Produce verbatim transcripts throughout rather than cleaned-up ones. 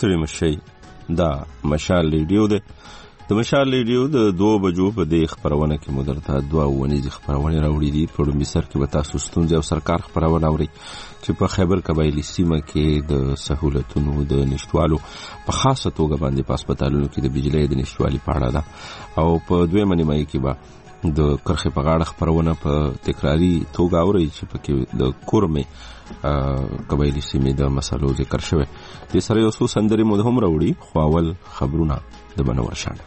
ستړي مشي. دا مشال ریډیو ده. د مشال ریډیو د دوه بجو په دې خبرونه کې مو درته دوه ونیزې خبرونه راوړي دي. په لومړي سر کې به تاسو ستونزې او سرکار خبرونه اورئ چې په خیبر قبایلي سیمه کې د سهولتونو د نشټوالو په خاصه توګه باندې په هسپتالونو کې د بجلی د نشټوالي په اړه ده. او په دویمه نیمایي کې به د کرخې په غاړه خبرونه په تکراري توګه اورئ چې پکې د کورمې قبایلي سیمې د مسلو ذکر شوی. دې سره یو څو سندرې مو هم راوړي، خو اول خبرونه د منور شانه.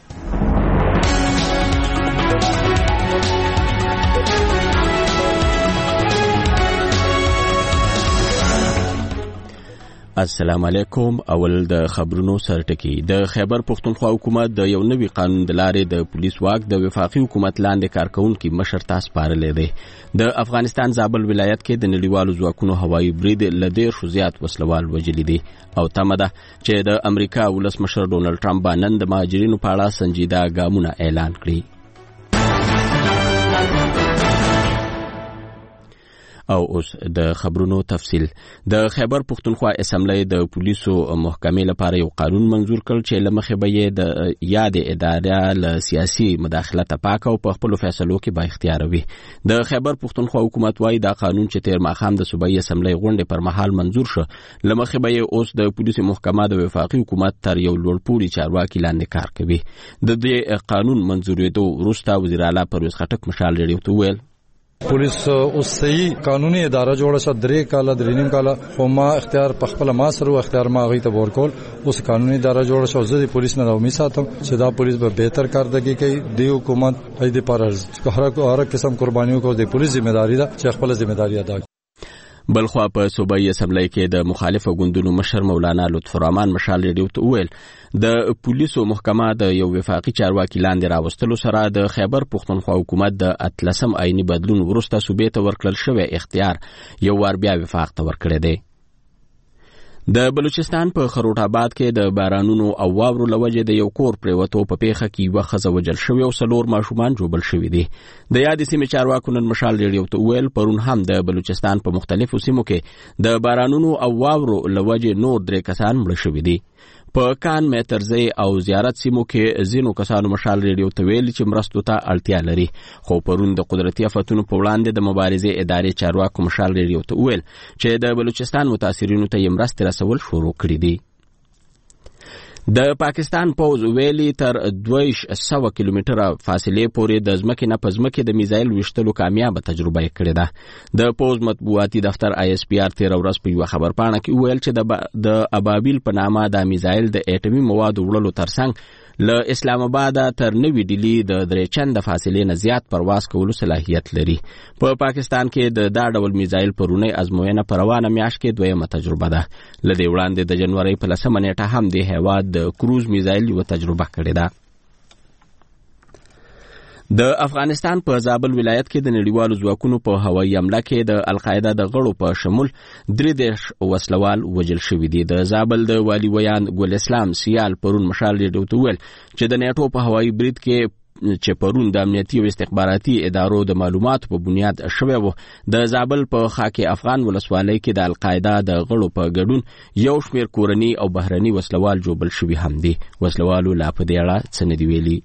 السلام علیکم. اول د خبرونو سرټکی. د خیبر پښتونخوا حکومت د یو نوي قانون د لارې د پولیس واک د وفاقي حکومت لاندې کارکونکو مشر ته سپارلې دی. د افغانستان زابل ولایت کې د نړیوالو ځواکونو هوایي برید له ډېر شو زیات وسلوال وژلي دي او تمه ده چې د امریکا ولسمشر ډونالډ ټرمپ نن د مهاجرینو په اړه سنجیده ګامونه اعلان کړي. او اوس د خبرونو تفصیل. د خیبر پښتونخوا اسمبلی د پولیسو محکمې لپاره یو قانون منظور کړ چې لمخې به یې د یاد ادارې له سیاسي مداخلت پاک او په خپل فیصلو کې با اختیار وي. د خیبر پښتونخوا حکومت وايي دا قانون چې تیر ماښام د صوبایي اسمبلی غونډې پر مهال منظور شو، لمخې به یې اوس د پولیسو محکمه د وفاقي حکومت تر یو لوړپوړي چارواکي لاندې کار کوي. د دې قانون منظورېدو وروسته وزیر اعلی پرویز خټک مشال ریډیو ته ویل پولیس اوس صحیح قانوني اداره جوړه شو، درې کاله درې نیم کاله خو ما اختیار په خپل ما سره اختیار ما غي ته ورکول. اوس قانوني اداره جوړه شو، زه د پولیس نه امید ساتم چې دا پولیس به بهتر کارکړي کوي. د حکومت اې د پرز هر هر قسم قربانیو کو د پولیس ذمہ داری ده چې خپل ذمہ داری ادا کړي. بلخوا په صوبایي اسمبلی کې د مخالفه ګوندونو مشر مولانا لطف الرحمن مشال ریډیو ته ویل د پولیسو محکمه د یو وفاقي چارواکي لاندې راوستلو سره د خیبر پښتونخوا حکومت د اتلسم آئینی بدلون وروسته صوبې ته ورکړل شوی اختیار یو وار بیا وفاق ته ورکړی دی. د بلوچستان په خروټ آباد کې د بارانونو او واورو لوجې د یو کور پریوتو په پیښه کې یو ښځه وژل شوې او څلور ماشومان ژوبل شوي دي. د یادې سیمې چارواکو نن مشال ریډیو ته ویل پرون هم د بلوچستان په مختلفو سیمو کې د بارانونو او واورو لوجې نور درې کسان مړه شوي دي. په کان میترزی او زیارت سیمو کې ځینو کسانو مشال ریډیو ته ویل چې مرستو ته اړتیا لري، خو پرون د قدرتي آفتونو په وړاندې د مبارزې ادارې چارواکو مشال ریډیو ته ویل چې د بلوچستان متاثرینو ته یې مرستې رسول شروع کړي دي. د پاکستان پوز ویلي تر دویش سوه کیلومتره فاصلې پورې د ځمکې نه په ځمکې د میزایل ویشتلو کامیابه تجربه یې کړې ده. د پوز مطبوعاتي دفتر آی اس پی آر تېره ورځ په یوه خبرپاڼه کې وویل چې د ابابیل په نامه د میزایل د اټومي موادو وړلو ترڅنګ له اسلام آباد تر نوې ډیلی د درې چنده فاصلې نه زیات پرواز کولو صلاحیت لري. په پا پاکستان کې د دا ډول میزایل پرونی ازموینه په روانه میاشت کې دویمه تجربه ده. له دې وړاندې د جنوري په لسمه نیټه هم د هیواد د کروز میزایل یو تجربه کړې ده. د افغانستان په زابل ولایت کې د نړیوالو ځواکونو په هوایي حمله کې د القاعده د غړو په شمول درې دېرش وسلوال وژل شوي دي. د زابل د والي ویان ګل اسلام سیال پرون مشال ریډیو ته ویل چې د نیټو په هوایي برید کې چې پرون د امنیتي او استخباراتي ادارو د معلوماتو په بنیاد شوی و، د زابل په خاک افغان ولسوالۍ کې د القاعده د غړو په ګډون یو شمېر کورني او بهرني وسلوال جوړل شوي هم دي. وسلوالو لا په دې اړه څه نه دي ویلي.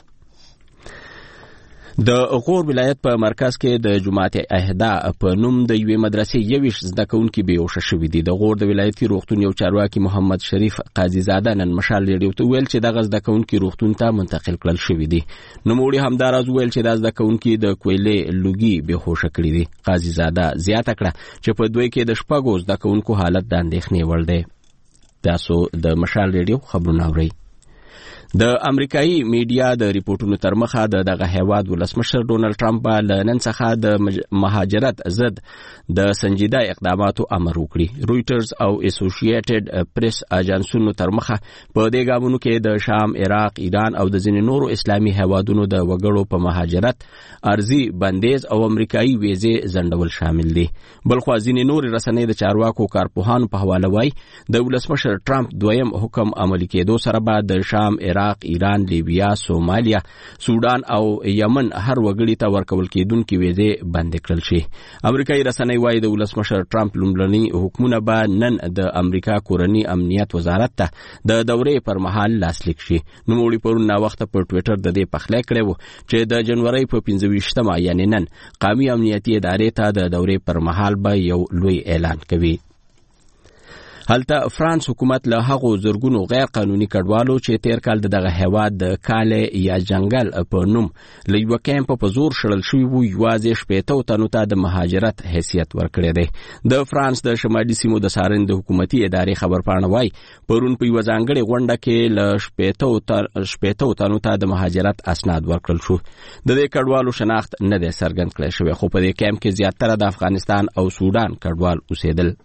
د غور ولایت په مرکز کې د جماعت اهدا په نوم د یوې مدرسې یویش زده کوونکي بېهوشه شوي دي. د غور د ولایتي روغتون یو چارواکي محمد شریف قاضي زاده نن مشال ریډیو ته ویل چې دغه زده کوونکي روغتون ته منتقل کړل شوي دي. نوموړي همداراز ویل چې دا زده کوونکي د کویلې لوګي بېهوشه کړي دي. قاضي زاده زیاته کړه چې په دوی کې د شپږو زده کوونکو حالت د اندېښنې وړ دی. تاسو د مشال ریډیو خبرونه اورئ. د امریکایي میډیا د ریپورتونو تر مخه د دغه هیواد ولسمشر ډونالډ ټرمپ له نن څخه د مهاجرت ضد د سنجیده اقداماتو امر وکړي. رویټرز او اسوسییټډ پریس اژانسونو تر مخه په دې ګامونو کې د شام، عراق، ایران او د ځینې نورو اسلامي هیوادونو د وګړو په مهاجرت ارزي بندیز او امریکایي ویزې ځنډول شامل دي. بلخوا ځینې نورې رسنۍ د چارواکو کارپوهانو په حواله وایي د ولسمشر ټرمپ دویم حکم عملي کېدو سره به د شام، عراق عراق، ایران، لیبیا، سومالیا، سودان او یمن هر وګړي ته ورکول کېدونکې ویزې بند کړل شي. امریکایي رسنۍ وايي د ولسمشر ټرمپ لومړني حکمونه به نن د امریکا کورني امنیت وزارت ته د دورې پر مهال لاسلیک شي. نوموړي پرون ناوخته په ټویټر د دې پخلی کړی و چې د جنوري په پنځه ویشتمه یعنې نن قومي امنیتي ادارې ته د دورې پر مهال به یو لوی اعلان کوي. هلته فرانس حکومت له هغو زرګونو غیر قانوني کډوالو چې تیر کال دغه هیواد د کاله یا جنگل په نوم له یو کیمپ په زور شړل شوی وو یوازې شپېته تنو ته د مهاجرت حیثیت ورکړی دی. د فرانس د شمالي سیمو د څارنې د حکومتي ادارې خبرپاڼه وايي پرون په یوه ځانګړې غونډه کې له شپېته تنو ته د مهاجرت اسناد ورکړل شو. د دې کډوالو شناخت نه دی څرګند کړی شوی، خو په دې کیمپ کې زیاتره د افغانستان او سودان کډوال اوسېدل.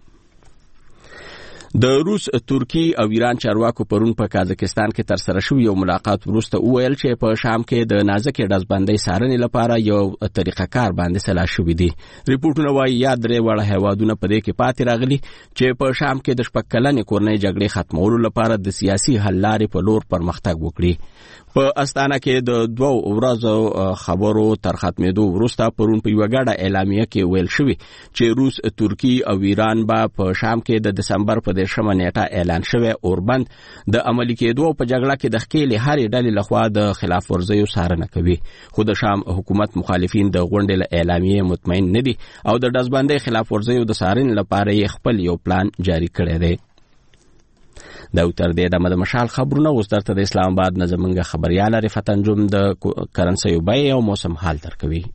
د روس، ترکی او ایران چارواکو پرون په کازاکستان کې تر سره شوی یو ملاقات وروسته وویل چې په شام کې د نازکې ډزبندۍ څارنې لپاره یو طریقه کار باندې سلا شوی دی. ریپورټونه وايي یا درې واړه هیوادونه په دې کې پاتې راغلي چې په شام کې د شپږ کلنې کورنۍ جګړې ختمولو لپاره د سیاسي حل لارې په لور پرمختګ وکړي. په استانه کې د دوو ورځو خبرو تر ختمېدو وروسته پرون په یوه ګډه اعلامیه کې ویل شوی چې روس، ترکی او ایران به په شام کې د دسمبر په دېرشمه نیټه اعلان شوی اوربند د عملي کېدو په جګړه کې د ښکېلې هرې ډلې لخوا د خلاف ورزیو څارنه کوي. خو د شام حکومت مخالفین د غونډې له اعلامیې مطمئن نه دي او د ډزبندۍ خلاف ورزیو د څارنې لپاره یې خپل یو پلان جاری کړی دی. دا تر دې دمه د مشال خبرونه اوس درته د اسلام آباد نه زموږ خبريال رفعت انجم د کرنسي بیې او موسم حال درکوي.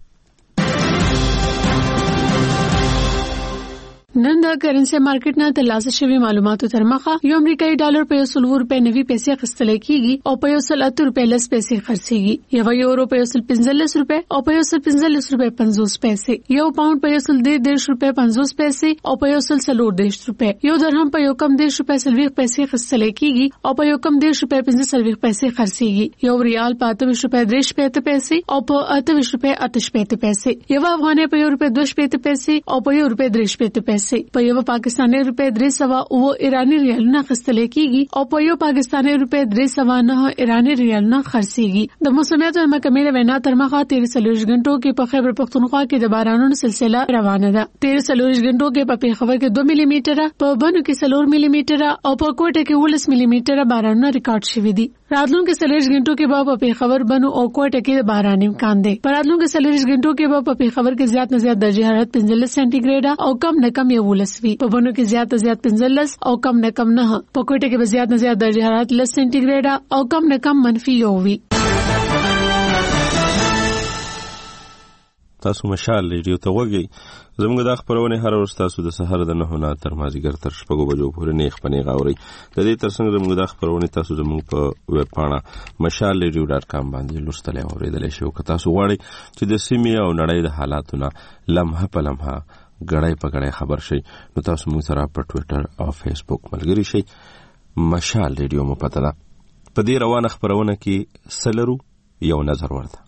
نن د کرنسي مارکیټ نه ترلاسه شوی معلوماتو تر مخه یو امریکایي ډالر په یو سل روپۍ نوي پیسې اخیستل کېږي او په یو سل اته روپۍ لس پیسې خرڅېږي. یو یورو په یو سل پنځلس روپۍ او په یو سل پنځلس روپۍ پنځوس پیسې، یو پاوند په یو سل دېرش روپۍ پنځوس پیسې او په یو سل څلور دېرش روپۍ، یو درهم په یو کم دېرش روپۍ څلوېښت پیسې اخیستل کېږي او په یو کم دېرش روپۍ پنځه څلوېښت پیسې خرڅېږي. یو ریال په اته ویشت روپۍ درې شپېته پیسې او په اته ویشت روپۍ اته شپېته پیسې، یو افغانۍ په یو روپۍ دوه شپېته پیسې او په یو روپۍ درې شپېته پیسې، په یو پاکستاني روپۍ درې سوه اووه ایراني ریالونه اخیستل کېږي او په یو پاکستاني روپۍ درې سوه نه ایراني ریالونه خرڅېږي. د موسمیاتو محکمې له وینا تر مخه تېر څلوېښت غنټو کې په خیبر پښتونخوا کې د بارانونو سلسله روانه ده. تېر څلوېښت غنټو کې په پېښور کې دوه ملي میټره، په بنو کې څلور ملي میټره او په کوټه کې ولس ملي میټره بارانونه ریکارډ شوي دي. راتلونکي څلوېښت غنټو کې به په پېښور، بنو او کوټه کې د باران امکان دی. په راتلونکي څلوېښت غنټو کې به په پېښور کې زیات نه زیات درجه حرارت پنځلس سانتي ګریډه او کم نه کم یولس وي. په بنو کې زیات نه زیات پنځلس او کم نه کم نه. په کوټه کې به زیات نه زیات درجه حرارت لس سانتي ګریډه او کم نه کم منفي یو وي. تاسو مشال ریډیو ته وګورئ. زموږ د خبرونه هر ورځ تاسو د سحر د نهو نه تر مازیګر تر شپږو بجو پورې نه خپنې غاوري. د دې ترڅنګ زموږ د خبرونه تاسو زموږ په ویب پاڼه مشال ریډیو ډاټ کام باندې لوستلای او اوریدلای شئ. که تاسو غواړئ چې د سیمې او نړۍ د حالاتونو لمحه په لمحه غړای په غړای خبر شئ نو تاسو موږ سره په ټوئیټر او فیسبوک ملګری شئ. مشال ریډیو مو پته ده. په دې روانه خبرونه کې سلرو یو نظر ورته.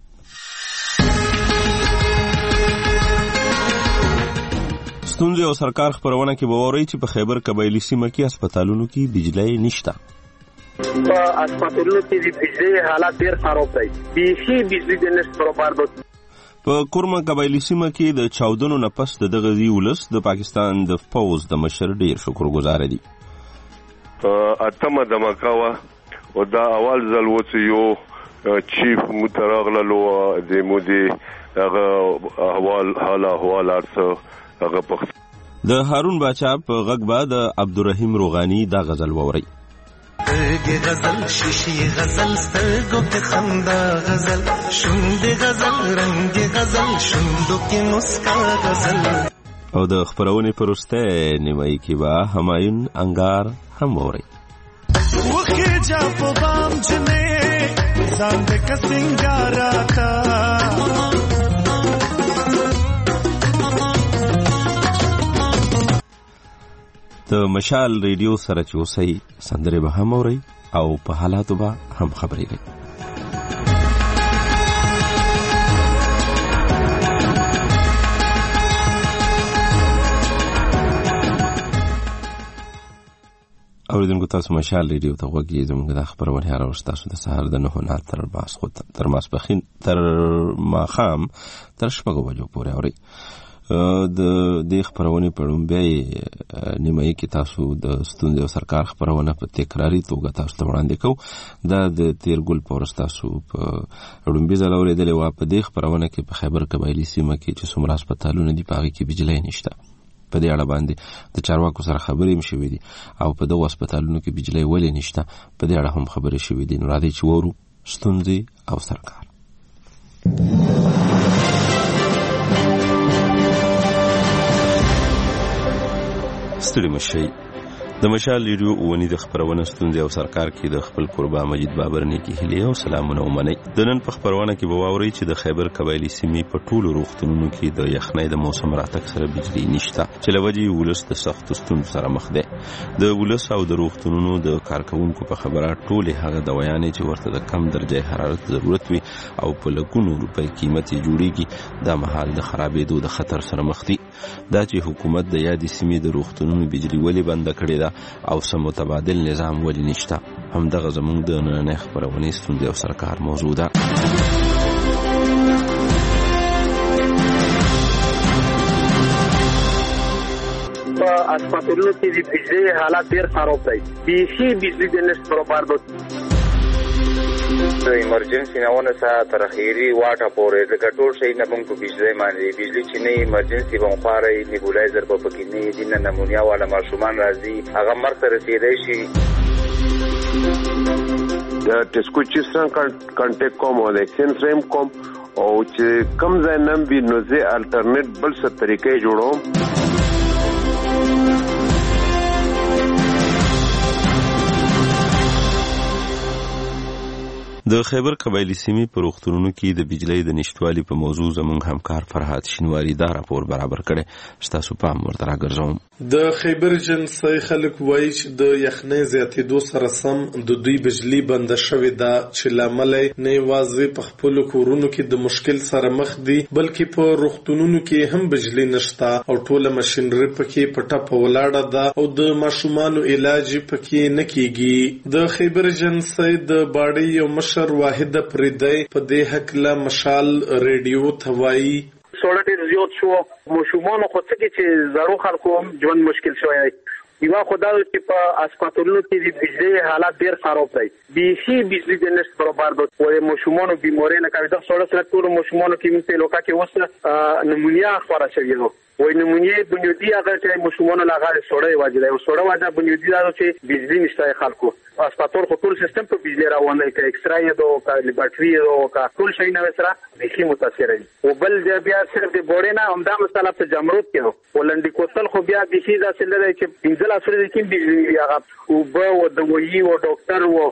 ستونزې او سرکار خبرونه کې باوري چې په خیبر قبایلی سیمه کې هسپتالونو کې بجلی نشته. په هسپتالونو کې د بجلی حالات ډېر خراب دي. بیخي بجلی د نشته برابر ده. په کورما قبایلی سیمه کې د چاودنو نه پس د دغه دی ولس د پاکستان د فوز د مشر ډېر شکرګزار دي. اتمه د مکاوه او دا اول ځل و چې یو چیف متراغلو د مودي هغه احوال حال احوال ارڅ د هارون باچا په غږ بعد عبدالرحیم روغانی دا غزل ووري. غزل شیشی غزل سترګو کې خندا غزل شوند غزل رنگ غزل شوندو کې مسکا غزل. او د خبرونې پرسته نیمای کې با همایون انګار هم ووري. وخه جا په بام جنې ځان د کسنګارا تا د مشال ریډیو سره چې اوسئ سندرې به هم اورئ او په حالاتو به هم خبرېږئ. اوریدونکو تاسو مشال ریډیو ته غوږی زموږ د خبرونه هر ورځ تاسو د سهار د نه نه تر باس خو تر ماسپخین تر ماخام تر شپږ بجو پورې اوري د دې خبرونه په لومبه نیمه کې تاسو د ستونزې او سرکار خبرونه په تکراری توګه تاسو ته وړاندې کوو دا د تیرګل پورس تاسو په لومبه زلورې د لوا په دې خبرونه کې په خیبر قبایلی سیمه کې چې څومره هسپتالونه دي پاږي کې بجلی نشته په دې اړه باندې د چارواکو سره خبرې هم شوې دي او په دغه هسپتالونو کې بجلی ولې نشته په دې اړه هم خبرې شوې دي. نو راځي چې ورو ستونزې او سرکار. ستړي مشي د مشال ریډیو ونی د خبرونه ستونزې او سرکار کې د خپل قربا مجید بابر نیکی هلي او سلامونه ومني. د نن په خبرونه کې به واوري چې د خیبر قبایلی سیمې په ټولو روغتونونو کې د یخنۍ د موسم راتګ سره بجلی نشته چې لوجې ولس د سخت ستونزو سره مخ دي. د ولس او د روغتونونو د کارکونکو په خبره ټول هغه دوايانې چې ورته د کم درجه حرارت ضرورت وي او په لګونو روپۍ قیمتي جوړیږي د محل د خرابېدو د خطر سره مخ دي. دا چې حکومت د یادې سیمې د روغتونونو بجلی ولې بند کړې ده او سم متبادل نظام ولې نشته هم دغه زموږ د نن خبرونه ستونزې او سرکار موضوع ده. په اسپاتورونو کې د بجلی حالات ډېر خراب دي. بیخي بجلی د نشت برابر دي. د ایمرجنسي نه ونه سره تر اخیری واټه پورې د ګټور شي نه بم کو بجلی باندې بجلی چې نه ایمرجنسي بم خاري نیبولایزر په پکې نه دي نه نمونیا والا ماشومان راځي هغه مرګ ته رسیدای شي. د ټسکو چې څنګه کانټیکټ کوم او اکسچینج فریم کوم او چې کم ځای نم بي نو زه الټرنیټ بل څه طریقې جوړوم. د خیبر قبایلی سیمې په روغتونونو کې د بجلی د نشټوالي په موضوع زموږ همکار فرحات شینواری دا راپور برابر کړي. تاسو پام ورته راګرځوم. د خیبر جنسي خلک وایي چې د یخنۍ زیاتېدو سره سم د دوی بجلی بند شوې ده چې لامل نه یوازې په خپل کورونو کې د مشکل سره مخ دي بلکې په روغتونونو کې هم بجلی نشته او ټوله ماشینري پکې په ټاپه ولاړه ده او د ماشومانو علاج پکې نه کیږي. د خیبر جنسي د باړې یو مشر واحده پردی په دې حق له مشال ریډیو توای سوړ ډیر زیات شو مشومان خو څه چې زړو خلکو ژوند مشکل شوی. یو خدای چې په اسپاتورونو کې د بجلی حالات ډیر خراب دي. بیخي بجلی د نشت برابر دي. او مشومان بیماری نه کوي د سوړ سره ټول مشومان کې په لوکا کې وسه نمونیا خورا شوی نو وای نمونیا بنیادی هغه چې مشومان لغړ سوړې واجب او سوړ واجب بنیادی دا چې بجلی نشته خلکو اسپاتور خو ټول سیستم په بجلی روان دی که ایکسرای دو که لیبرټری دو که ټول شي نه سره بیخي متاثر دي. او بل بیا صرف د بورې نه همدا مسله په جمرود کې ولندې کوتل خو بیا بیخي دا څه لري چې پنځه لاسره کې بجلی هغه او به او د وایي او ډاکټر او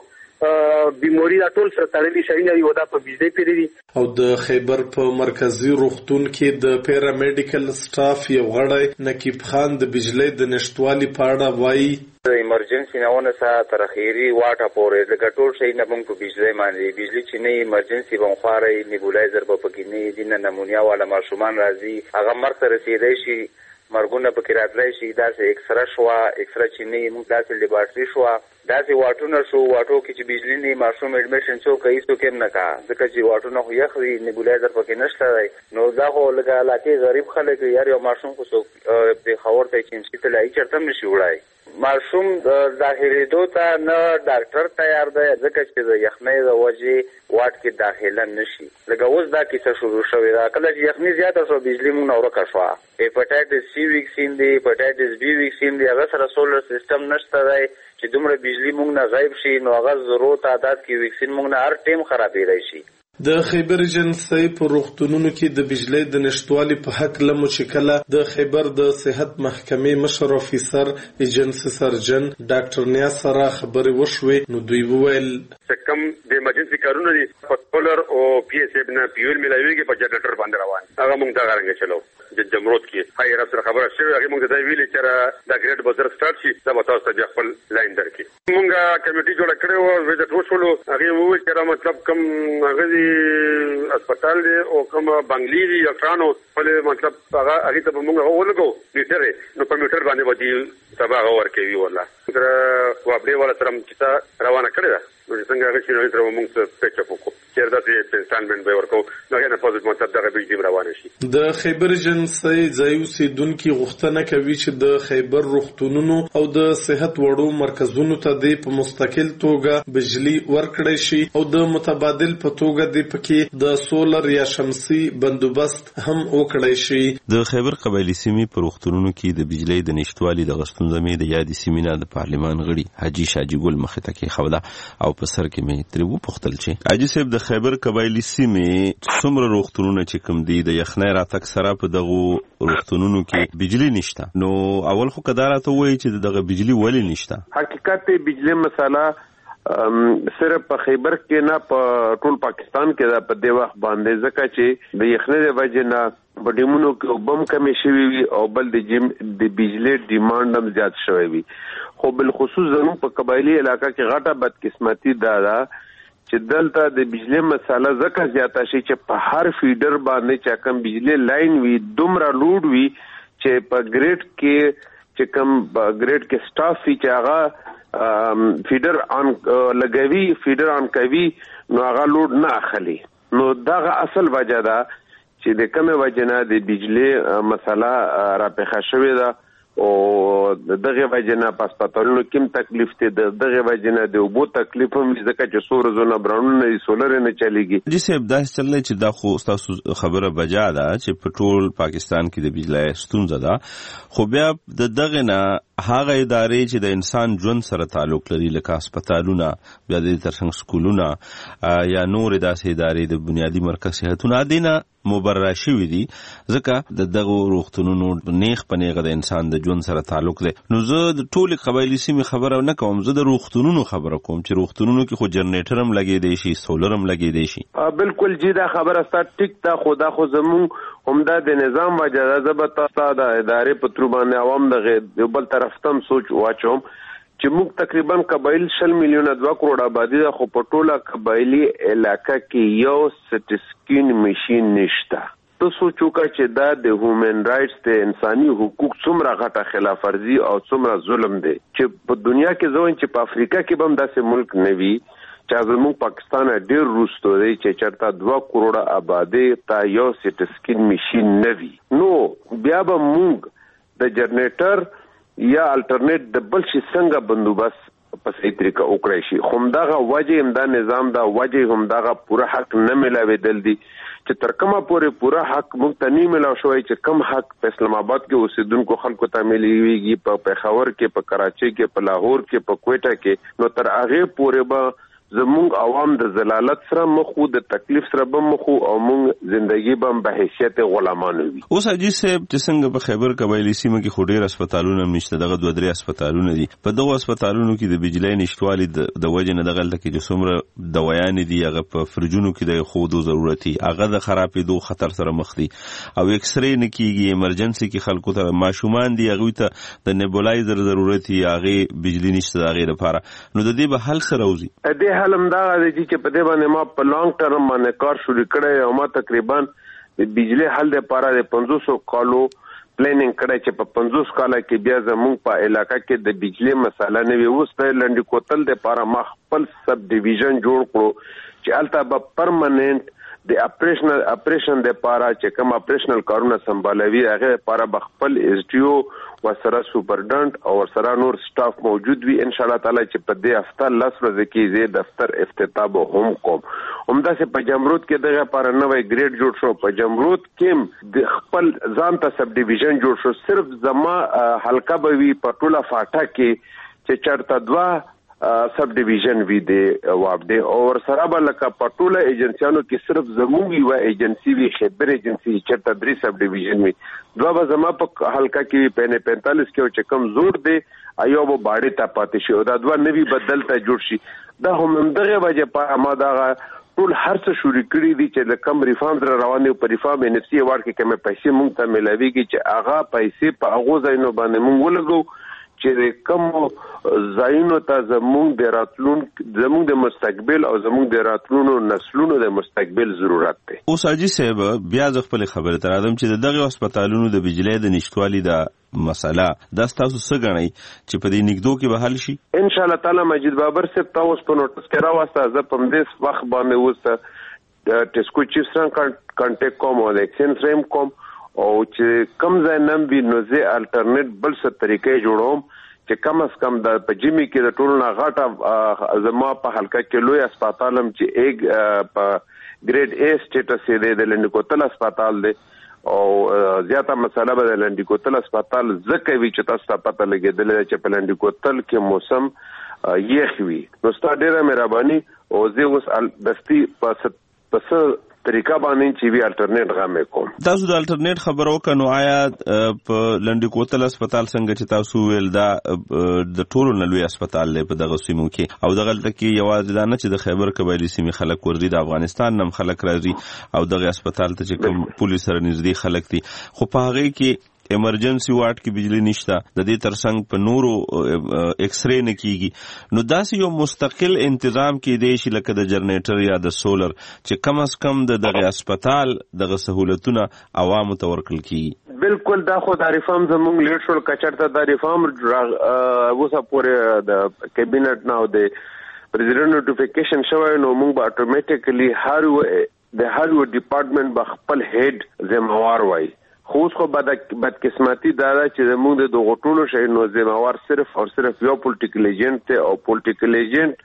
بیماری دا ټول سره تړلي شي نه یو دا په بجلی پیری دي. او د خیبر په مرکزی روغتون کې د پیرامیډیکل سټاف یو غړی نقیب خان د بجلی د نشټوالي په اړه وایي د ایمرجنسي نه ونه سره تر اخیری واټه پورې د ګټور شي نه بم کو بجلی باندې بجلی چې نه ایمرجنسي بم خاري نیبولایزر په پکې نه دي نه نمونیا والا ماشومان راځي هغه مرګ ته رسیدای شي مرګونه پکې راتلای شي. داسې اکسره شو اکسره چې نه موږ داسې لیبارټري شو داسې واټونه شو واټو کې چې بجلی نه ماشوم اډمیشن شو کوي څو کې نه کا ځکه چې واټونه خو یخ وي نیبولایزر پکې نشته نو دا خو لکه علاقې غریب خلک یار یو ماشوم خو څو په خبر ته چې چې تلای چرته نشي وړای ماشوم داخليدو ته نه ډاکټر تیار دی ځکه چې د یخنۍ د وجې واټ کې داخله نشي. لکه اوس دا کیسه شروع شوې ده کله چې یخنۍ زیاته شو بجلی مونږ ورکه شو هپاټایټس سی ویکسین دی هپاټایټس بی ویکسین دی هغه سره سولر سیستم نشته دی چې دومره بجلی مونږ نه غایب شي نو هغه ضرورت تعداد کې ویکسین مونږ نه هر ټیم خرابېږي شي. د خیبر جنسي په روغتونونو کې د بجلی د نشټوالي په حق لمو چې کله د خیبر د صحت محکمې مشر افیسر ایجنسي سرجن ډاکټر نیاز سره خبرې وشوې نو دوی وویل کم د ایمرجنسي کارونه دي په کولر او پی اس اف نه پیول ملایوي کې په جنریټر باندې روان هغه موږ دا غرنګ چلو جمرود کې هاي رب سره خبره شوی هغه موږ د ویلې چې دا ګریډ بزر سٹارټ شي دا به تاسو ته خپل لاین درکې موږ کمیټي جوړ کړو او ویزټ وشولو هغه وو چې مطلب کوم هغه دی هسپتال دی او کوم بنگلي دی ډاکټرانو په مطلب هغه هغه ته موږ ولګو میټر نو په میټر باندې ودی تبا اور کوي والله تر وابډي ولا ترم چې روانه کړی دا نو څنګه هغه چې نو تر موږ څه پېچ پکو چیرته چې پنسانمنت به ورکو نو هغه نه پوزټ مطلب دغه بيجیم روانه شي د خیبر جنسي ځایو سیدونکو غوښتنه کوي چې د خیبر روغتونونو او د صحت وړو مرکزونو ته د مستقل توګه بجلی ورکړی شي او د متبادل په توګه د پکې د سولر یا شمسي بندوبست هم وکړی شي د خیبر قبایلی سیمې په روغتونونو کې د بجلی د نشټوالي د غستون زمې د یادې سیمې نه د پارلمان غړي حاجی شاجي ګل مخه ته کې خوده او په سر کې مې تر وو پختل چې حاجی صاحب د خیبر قبایلی سیمې څومره روغتونونه چې کوم دي د یخنۍ راتک سره په دغه روغتونونو کې بجلی نشته نو اول خو کدارته وایي چې دغه بجلی ولی نشته حقیقت بجلی مساله صرف په خیبر کې نه په ټول پاکستان کې دا په دی وخت باندې ځکه چې د یخنۍ د وجې نه په ډیمونو کې بم کمی شوی وي او بل د جیم د بجلی ډیماند هم زیات شوی وي خو بل خصوص زموږ په قبایلی علاقہ کې غټه بدقسمتي دا ده چې دلته د بجلی مساله ځکه زیاته شي چې په هر فیډر باندې چې کوم بجلی لاین وي دومره لوډ وي چې په ګریډ کې چې کوم ګریډ کې سټاف وي چې هغه فیډر ان لګوي فیډر ان کوي نو هغه لوډ نه اخلي نو دغه اصل وجه ده چې د کومه وجه نه د بجلی مسله را پېښه شوې ده او دغه وجه نه پاسپاتونو کوم تکلیف ته دغه وجه نه د وبو تکلیف هم ځکه چې سور زونه برانونه سولر نه چلیږي جی صاحب دا چللی چې دا خو تاسو خبره بجا ده چې په ټول پاکستان کې د بجلی ستونزه ده خو بیا د دغه نه هغه ادارې چې د انسان ژوند سره تعلق لري لکه هسپتالونه بیا د ترڅنګ سکولونه یا نور داسې ادارې د بنیادی مرکز صحتونه دینه مبرر شوی دي ځکه د دغه روغتونونو نیغ پنیغه د انسان د ژوند سره تعلق لري نو زه د ټول قبایلی سیمې خبره نه کوم زه د روغتونونو خبره کوم چې روغتونونو کې خو جنریټر هم لګي دی شي سولر هم لګي دی شي بالکل جی دا خبره ست ټیک تا خدا خو زمون همدا د نظام وجه ضبط تا د ادارې په تر باندې عوام د بل طرف تم سوچ واچوم چې موږ تقریبا قبایل شل میلیونه دوه کروڑ آبادی ده خو په ټوله قبایلی علاقہ کې یو سټ سکین ماشين نشته ته سوچو کا چې دا د هیومن رائټس ته انساني حقوق څومره غټه خلاف ورزي او څومره ظلم دی چې په دنیا کې ځوان چې په افریقا کې هم داسې ملک نه وي چې زموږ پاکستان ډېر روستو دی چې چرته دوه کروڑ آبادی ته یو سټ سکین ماشين نه وي نو بیا به موږ د جنریټر یا الټرنیټ د بل شي څنګه بندوبست په صحیح طریقه وکړای شي خو همدغه وجه همدا نظام دا وجه همدغه پوره حق نه ملاوېدل دي چې تر کومه پورې پوره حق موږ ته نه ملاو شوی چې کم حق په اسلام آباد کې اوسیدونکو خلکو ته مليږي په پېښور کې په کراچۍ کې په لاهور کې په کوټه کې نو تر هغه پورې به زموږ عوام د زلالت سره مخو د تکلیف سره به مخو او موږ ژوندۍ به په حیثیت غلامان وي اوس حاجی صاحب چې څنګه په خیبر قبایلی سیمه کې خډیر هسپتالونه نشته دغه دوه درې هسپتالونه دي په دغه هسپتالونو کې د بجلی نشټوالي د وجه نه دغه لکه چې څومره دوايان دي هغه په فرجونو کې د خودو ضرورتي هغه د خرابېدو خطر سره مخ دي او ایکس ری نه کیږي ایمرجنسي کې خلکو ته ماشومان دي هغه ته د نیبولایزر ضرورتي هغه بجلی نشته هغه لپاره نو د دې به حل سره وزي حالم دا دی چې په دې باندې ما په لانګ ټرم باندې کار شروع کړی او ما تقریبا د بجلی حل لپاره د پنځوس کالو پلانینګ کړی چې په پنځوس کاله کې بیا زموږ په علاقہ کې د بجلی مسله نه وي اوس د لنډ کوتل لپاره ما خپل سب ډیویژن جوړ کړو چې الته به پرمننت د اپریشنل اپریشن لپاره چې کوم اپریشنل کارونه سمبالوي هغه لپاره بخپل اس ډي او وسره سپرډنټ او سره نور سټاف موجود وي ان شاء الله تعالی چې په دې هفته لاس ورځ کې زه دفتر افتتاح به هم کوم همدا چې په جمرود کې دغه لپاره نوې ګریډ جوړ شو په جمرود کې د خپل ځان ته سب ډیویژن جوړ شو صرف زما حلقه به وي په ټوله فاټا کې چې چرته دوا سب ډیویژن وی دی واب دی او سره به لکه پټوله ایجنسیانو کې صرف زموږ یو ایجنسی وی خبر ایجنسی چرته درې سب ډیویژن وی دوا به زما په حلقه کې پنځه پینتالیس کې چې کم زور دی ایو به باړې ته پاتې شي او دا دوا نوی بدل ته جوړ شي دا هم دغه وجه په ما دا ټول هر څه شروع کړی دي چې د کم ریفارم در رواني په ریفارم ان اف سی وارد کې کومه پیسې مونږ ته ملاويږي چې هغه پیسې په هغه ځایونو باندې مونږ ولګو چې کوم ځایونو ته زموږ د راتلون زموږ د مستقبل او زموږ د راتلونو نسلونو د مستقبل ضرورت دی. اوس حاجی صاحب بیا ځ خپل خبره تر ادم چې دغه هسپتالونو د بجلی د نشټوالي د مسله دا تاسو څه غنئ چې په دې نګدو کې به حل شي؟ ان شاء الله تعالی مجید بابر صاحب تاسو په نوټس کې راوسته زه په دې وخت باندې وسته د ټسکو چیف سره کانټیکټ کوم او اکسن فریم کوم او چې کم ځای نن به نو زه الټرنیټ بل څه طریقې جوړوم چې کم از کم د پجمی کې د ټولو نه غاټه زما په حلقه کې لوی هسپتال هم چې ایک په ګریډ اے سټیټس دی د لنډکوتل هسپتال دی او زیاته مسله به د لنډکوتل هسپتال زکه وی چې تاسو ته پته لګیدل چې په لنډکوتل کې موسم یخ وي نو ستاسو ډیره مهرباني او زه اوس دستی په پس طریقه باندې چې وی الټرنیټ غامې کوم. تاسو د الټرنیټ خبرو کنو آیا په لنډکوتل هسپتال څنګه چې تاسو ویل دا د ټولو نلوي هسپتال له په دغه سیمو کې او دغه لته کې یوازې دا نه چې د خیبر قبایلی سیمې خلک ورزي د افغانستان نم خلک راځي او دغه هسپتال ته چې کوم پولیس سره نږدې خلک دي خو په هغه کې ایمرجنسي وارد کې بجلی نشته د دې ترڅنګ په نورو ایکس ری نه کیږي نو داسې یو مستقل تنظیم کې دی چې لکه د جنریټر یا د سولر چې کم از کم د دغه هسپتال دغه سہولتونه عوامو ته ورکړل کیږي. بالکل دا خو د ریفارم زموږ لیډ شول کچرته د ریفارم اوسه پورې د کابینټ نه او د پریزیډنټ نوټیفیکیشن شوی نو موږ به اتوماتیکلی هر د هر یو ډپارټمنټ به خپل هډ ذمہوار وای خو خو بد بدقسمتي دا چې موږ د دغه ټولو شی نو ذمہوار صرف او صرف یو پولیټیکل ایجنټ ته او پولیټیکل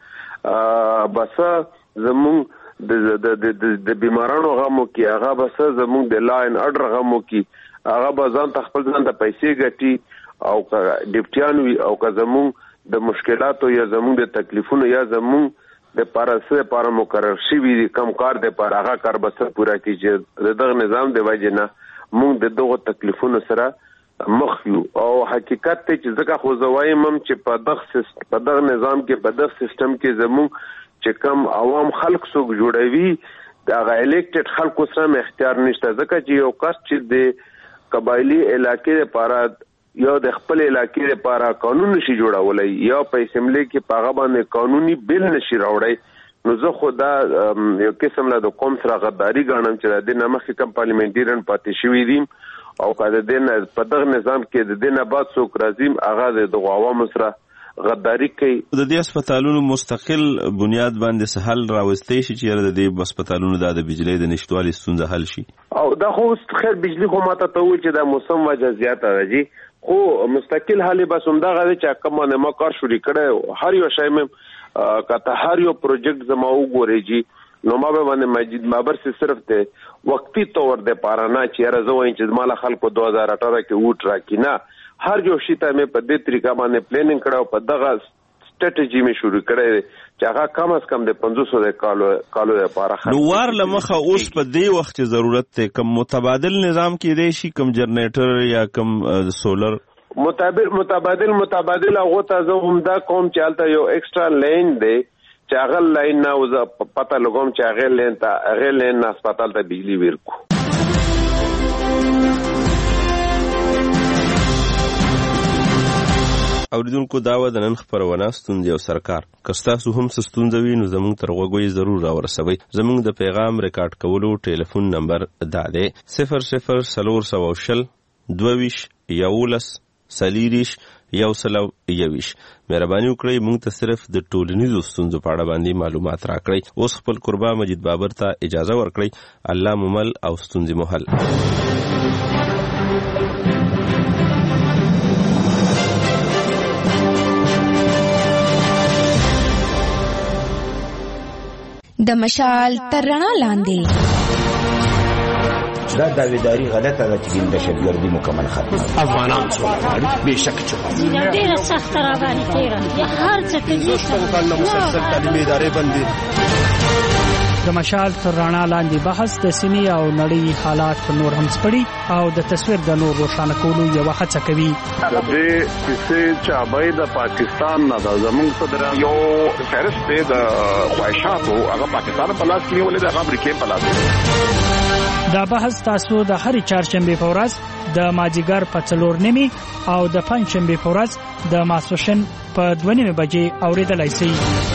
ایجنټ بس زموږ د د د بیمارانو غمو کې هغه بس زموږ د لاین اډر غمو کې هغه به ځان خپل ځان ته پیسې ګټي او ډیپټیان وي او که زموږ د مشکلاتو یا زموږ د تکلیفونو یا زموږ د پارسه پر مقرر شوی کم کار د پر هغه کار بس پورا کیږي دغه نظام د وجه نه مونږ د دغه تکلیفونو سره مخ یو او حقیقت ته چې ځکه خو زوایم چې په دغه په دغه نظام کې په دغه سیستم کې زموږ چې کم عوام خلک څوک جوړوي دا غا الیکټډ خلکو سره اختیار نشته ځکه چې یو کس چې د قبایلی علاقې لپاره یا د خپل علاقې لپاره قانون نشي جوړولای یا په اسمبلی کې پاغه باندې قانوني بل نشي راوړی نو زه خو دا یو قسم له د قوم سره غداري ګڼم چې د نمخې کم پارلیمنټریان پاتې شوي دي او که د دې په دغه نظام کې د دې نه بعد څوک راځي هغه د عوامو سره غداري کوي. د دې هسپتالونو مستقل بنیاد باندې سهل راوستي شي چې د دې هسپتالونو د بجلی د نشټوالي ستونزه حل شي او دا خو خیر بجلی خو ماته ته و چې د موسم وجه زیاته راځي خو مستقل حالي بس هم دا غوړي چې کوم نه ما کار شروع کړي هر یو شای مې کته هر یو پروجیکټ زما وګورېږي نو ما به باندې مجید بابر سے صرف ته وقتی طور د پارانا چې راځوي چې مال خلکو دو هزار اٹھارہ کې ووټ راکې نه هر یو شی ته مې په دې طریقه باندې پلانینګ کړو په دغه سټریټجی مې شروع کړې چې هغه کم از کم د پنځوس سو د کالو کالو لپاره نو وار لمخه اوس په دې وخت ضرورت ته کم متبادل نظام کې دی شي کم جنریټر یا کم سولر متبادل متبادل متبادل هغه ته زه هم دا کوم چې البته یو ایکسترا لین دی چې هغه لین نه وز پته لګوم چې هغه لین ته هغه لین نه هسپتال ته بجلی ورکو. اوریدونکو داوا د نن خبرونه ستوندې او سرکار کستاسو هم ستوندوي نو زموږ تر وګوي ضرور راورسوي. زموږ د پیغام ریکارډ کولو ټلیفون نمبر دا دی صفر صفر سلور سو شل دویش یولس سلیریش یو سلو یویش. مهرباني وکړئ موږ ته صرف د ټولنیزو ستونزو په اړه باندې معلومات راکړئ. اوس خپل قربا مجید بابر ته اجازه ورکړئ. الله ممل او ستونزې محل. د مشال تر رڼا لاندې دا داویداری غلطه ده چې د دهشتګردي مکمل ختمه افغانان څوک بېشک چوکه ډېره سخته راباندې تېره یا هر څه کوي مسلسل تعلیمي ادارې بندي د مشال تر رڼا لاندې بحث د سیمې او نړۍ حالات نور هم سپړي او د تصویر د نور روښانه کولو یو هڅه کوي. د دې چې چابای د پاکستان نه د زمونږ صدر یو فهرست دی د خواهشاتو هغه پاکستان په لاس کې ولې د امریکای په لاس. دا بحث تاسو د هرې چهارشنبه په ورځ د مازیګر په څلور نیمه او د پنځشنبه په ورځ د ماسپښین په دوه نیمه بجې اوریدلای شئ.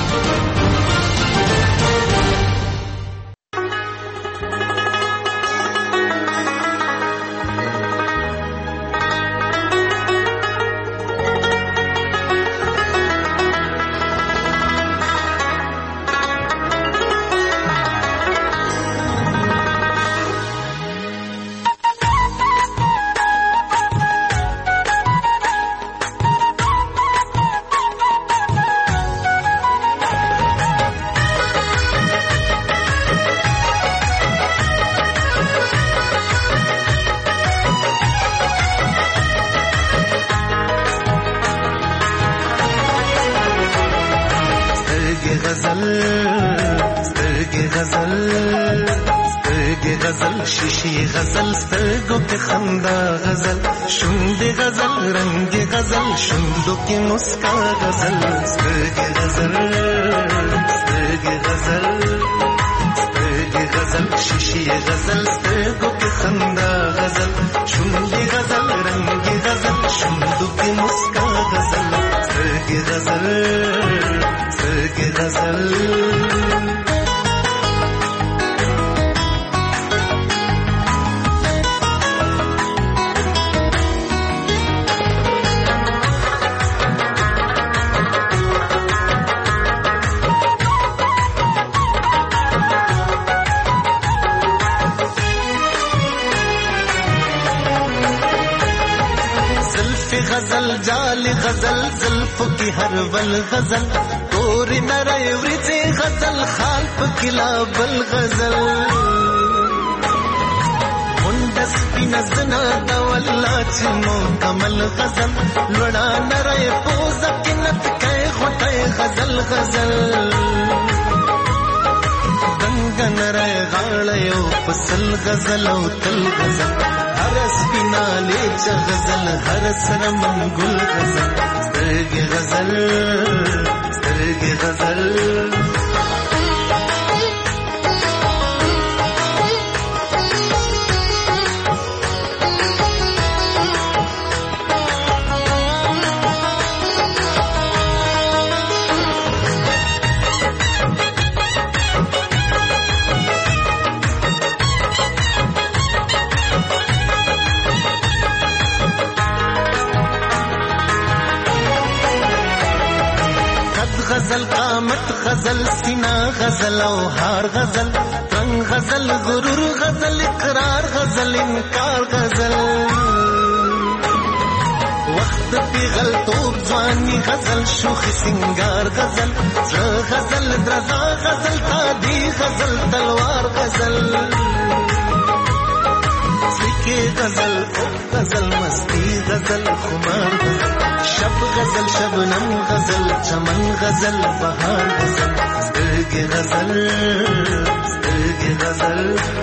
غزل تور نری ورځې غزل خال پکلا بل غزل مندس بنزنا د والله چې مکمل غزل لړا نری پوز کینت کې غټه غزل غزل دنګ نری غاړه یو فصل غزل او تل غزل هر سپینا لیچ غزل هر سر منګل غزل سترګې غزل سترګې غزل غزل قامت غزل سینا غزل او هار غزل رنگ غزل غرور غزل اقرار غزل انکار غزل وخت پیغل توب ځواني غزل شوخ سنگار غزل غزل درزا غزل تادي غزل تلوار غزل سکه غزل او غزل مستی غزل خمار غزل شب غزل شبنم غزل چمن غزل بهار غزل سترګې غزل سترګې غزل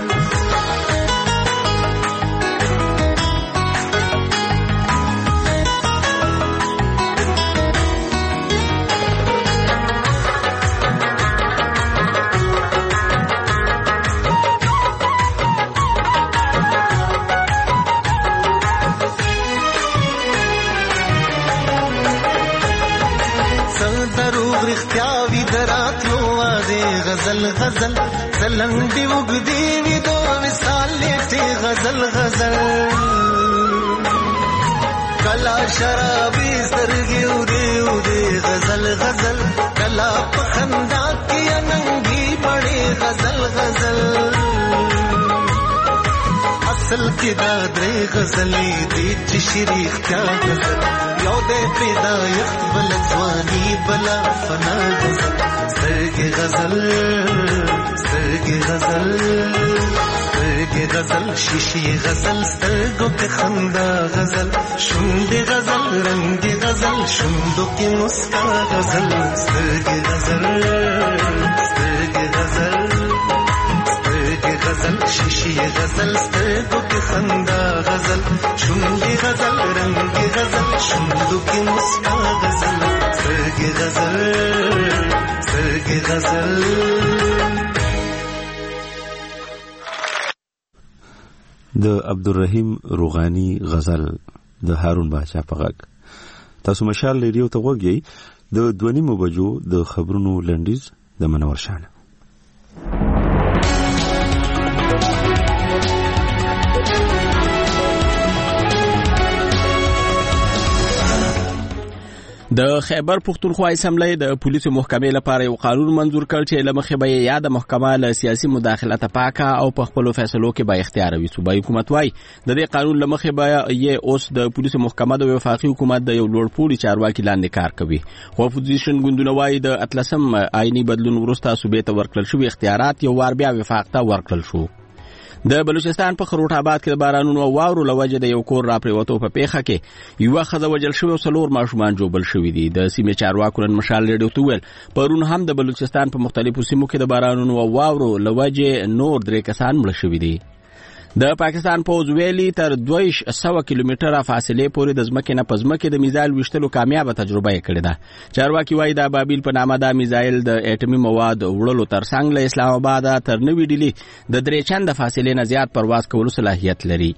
غزل غزل زلنګ دی وګدی وی دو مثال لټي غزل غزل کلا شرابي سترګي ودی ودی غزل غزل کلا پخندا کی ننګي بڑی غزل غزل اصل کې دا درې غزلې دي چې شریخ کیا غزل یو دې پیدا یخت بل ځواني بلا فنا غزل سترګې غزل سترګې غزل سترګې غزل شیشې غزل سترګو کې خندا غزل شونډې غزل رنګې غزل شوندو کې مسکا غزل سترګې غزل سترګې غزل ये गजल स्तरगो की खंदा गजल शुंगी गजल रंगी गजल शुंदू की मुस्का गजल सरगी गजल सरगी गजल د عبدالرحیم روغانی غزل د هارون باچا په غږ. تاسو مشال ریډیو ته وګورئ. د دوه نیمو بجو د خبرونو لنډیز د منور شانه. د خیبر پختونخوا اسمبلی د پولیسو محکمې لپاره یو قانون منظور کړ چې لمخې به یاد محکمه له سیاسي مداخلت پاکه او په خپل فیصلو کې به اختیار وي. صوبایي حکومت وايي د دې قانون لمخې به یې اوس د پولیسو محکمه د وفاقي حکومت د یو لوړ پوړي چارواکي لاندې کار کوي. خو اپوزیشن ګوندونه وايي د اتلسم آئینی بدلون وروسته صوبې ته ورکړل شوي اختیارات یو وار بیا وفاق ته ورکړل شو. د بلوچستان په خروټ آباد کې د بارانونو او واورو لوجه د یو کور راپریوتو په پیښه کې یو ښځه وژل شوې او څلور ماشومان جوړل شوي دي. د سیمې چارواکو نن مشال ریډیو ته ویل پرون هم د بلوچستان په مختلفو سیمو کې د بارانونو او واورو لوجه نور درې کسان مړه شوي دي. د پاکستان پوز ویلي تر دوه سوه کیلومتره فاصلې پورې د ځمکې نه په ځمکې د میزایل ویشتلو کامیابه تجربه یې کړې ده. چارواکي وایي د بابیل په نامه دا میزایل د اټومي مواد وړلو ترڅنګ له اسلام آباد تر نوې ډیلي د درې چنده فاصلې نه زیات پرواز کولو صلاحیت لري.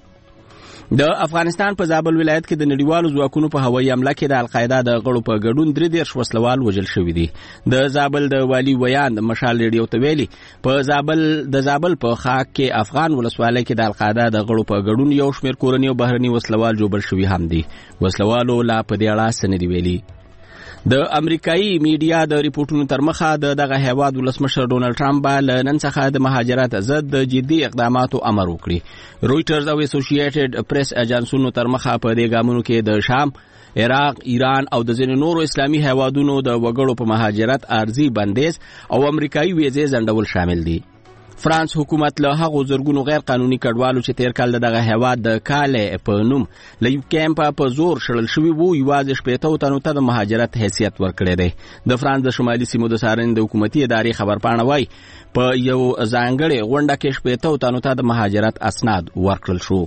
د افغانستان په زابل ولایت کې د نړیوالو ځواکونو په هوایي حمله کې د القاعده د غړو په ګډون درې دېرش وسلوال وژل شوي دي. د زابل د والي ویان د مشال ریډیو ته ویلي په زابل د زابل په خاک کې افغان ولسوالۍ کې د القاعده د غړو په ګډون یو شمېر کورني او بهرني وسلوال جوړ شوي هم دي. وسلوالو لا په دې اړه څه نه دي ویلي. د امریکایي میډیا د ریپورتونو تر مخه د دغه هیواد ولسمشر ډونالد ټرمپ به نن څخه د مهاجرت ضد د جدي اقداماتو امر وکړي. رويټرز او اسوسییټډ پریس اجنسونو تر مخه په دې ګامونو کې د شام، عراق، ایران او د ځینو نورو اسلامي هیوادونو د وګړو په مهاجرت ارزي بندیز او امریکایي ویزې ځنډول شامل دي. فرانس حکومت له هغو زرګونو غیر قانوني کډوالو چې تیر کال دغه هیواد د کالې په نوم له یو کیمپ په زور شړل شوي وو یوازې شپېته تنو ته د مهاجرت حیثیت ورکړی دی. د فرانس د شمالي سیمو د څارنې د حکومتي ادارې خبرپاڼه وایي په یو ځانګړې غونډه کې شپېته تنو ته د مهاجرت اسناد ورکړل شو.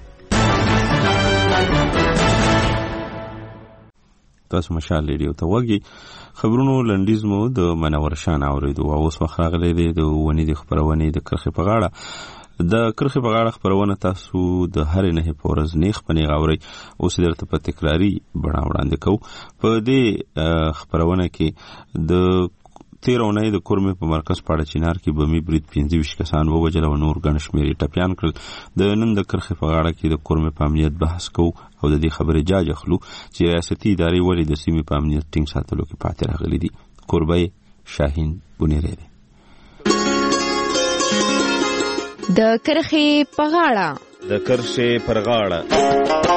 تاسو مشال ریډیو ته وګورئ. خبرونو لنډیز مو د منور شان اوریدو او اوس وخت راغلی دی د ونې د خبرونې د کرخې په غاړه. د کرخې په غاړه خبرونه تاسو د هرې نه په ورځ نیخ پنې غاوري اوس درته په تکراری بڼه وړاندې کوو. په دې خبرونه کې د تیر اونۍ د کورمې په مرکز پاړه چینار کې بمي برید پنځه ویشت کسان ووژل او نور ګڼ شمېر یې ټپیان کړل. د نن د کرخې په غاړه کې د کورمې په امنیت بحث کوو او د دې خبرې جاج اخلو چې ریاستي ادارې ولې د سیمې په امنیت ټینګ ساتلو کې پاتې راغلي دي. کوربه شاهین بونیری دی. د کرخې په غاړه د کرخې پر غاړه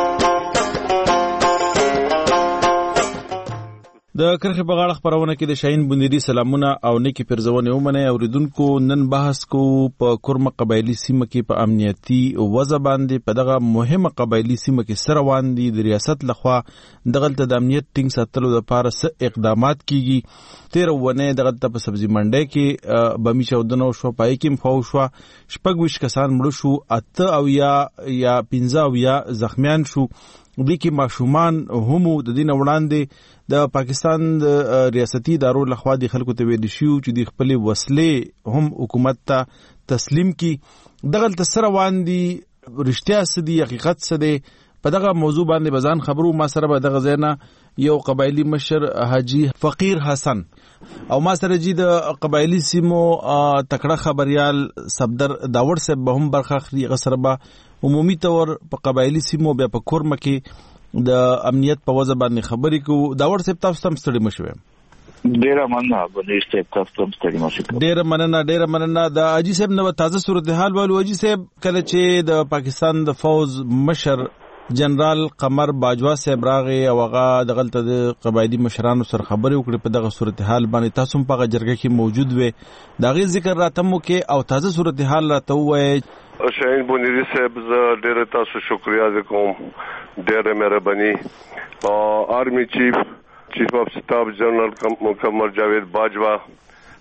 د کرخې په غاړه خبرونه کې د شاهین بونیری سلامونه او نیکی پرزونه ومنه. اوریدونکو نن بحث کو په کورمه قبایلی سیمه کې په امنیتي وضع باندې په دغه مهمه قبایلی سیمه کې سره روان دي د ریاست لخوا دغلت د امنیت ټینګ ساتلو لپاره څه اقدامات کیږي. تیر ونه دغلت په سبزی منډي کې بمی چودنو شو پای کې مخاو شو شپږ ویش کسان مړ شو اته او یا یا پنځه او یا زخمیان شو. دې کې ماشومان هم د دین وړاندې د پاکستان د ریاستي ادارو لخوا د خلکو ته ویل شو چې د خپل وسلې هم حکومت ته تسلیم کی. دغه تسره واندې رښتیا سدي حقیقت سدي په دغه موضوع باندې بزان خبرو ما سره به دغه زینا یو قبایلی مشر حاجی فقیر حسن او ما سره جی د قبایلی سیمو تکړه خبريال صفدر داور صاحب به هم برخه اخلي. غسربه عمومي تور په قبایلی سیمو بیا په کورمه کې د امنیت په وضع باندې خبرې کو. داور صاحب تاسو هم ستړي مشوي. ډیره مننه بلې صاحب تاسو هم ستړي مشوي. ډیره مننه ډیره مننه. د اجي صاحب نو تازه صورتحال ولو اجي صاحب کله چې د پاکستان د فوز مشر جنرال قمر باجوا صاحب راغی او هغه دغلت د قبایلی مشرانو سره خبرې وکړې په دغه صورتحال باندې تاسو هم په جرګه کې موجود وې دا غي ذکر راتمو کې او تازه صورتحال راته وای. شاهین بونیری صاحب زه ډېر تاسو شکریا کوم ډېر مهرباني. آرمی چیف چیف اف سٹاف جنرل قمر جاوید باجوا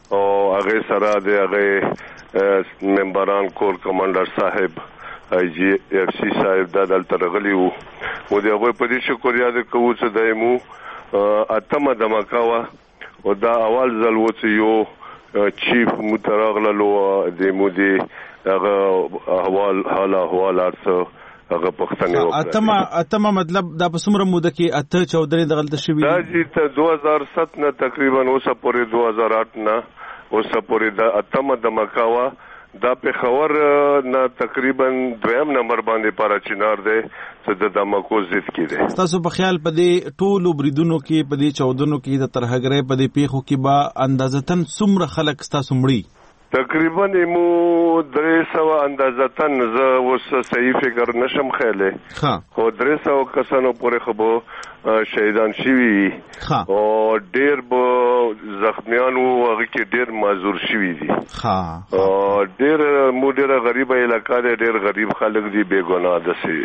او هغه سره د هغه ممبران کور کمانډر صاحب ای جی اف سی صاحب د دلته راغلی وو او دغه په دې شکریا د کوو چې دایمو اتمه دمکاوه او دا اول ځل و چې یو چیف متراغلو د مودي هغه احوال حال احوالات هغه پښتنه وکړه. اتمه اتمه مطلب دا په څومره موده کې اته چودري دغلت شوی دا چې ته دو هزار سات نه تقریبا اوسه پورې دو هزار آٹھ نه اوسه پورې دا اتمه دمکاوه دا په خبر نه تقریبا دویم نمبر باندې پارا چینار دی چې د دمکو ضد کې دی. تاسو په خیال په دې ټولو بریدونو کې په دې چودنو کې د ترهګرۍ په دې پیښو کې با اندازتن څومره خلک تاسو مړي؟ تقریبا مو درې سوه اندازتن زه اوس صحیح فکر نشم خیاله خو درې سوه کسانو پورې خو به شهیدان شوي او ډېر به زخمیان وو هغه کې ډېر معذور شوي دي. ډېر مو ډېره غریبه علاقه ده ډېر غریب خلک دي بې ګناه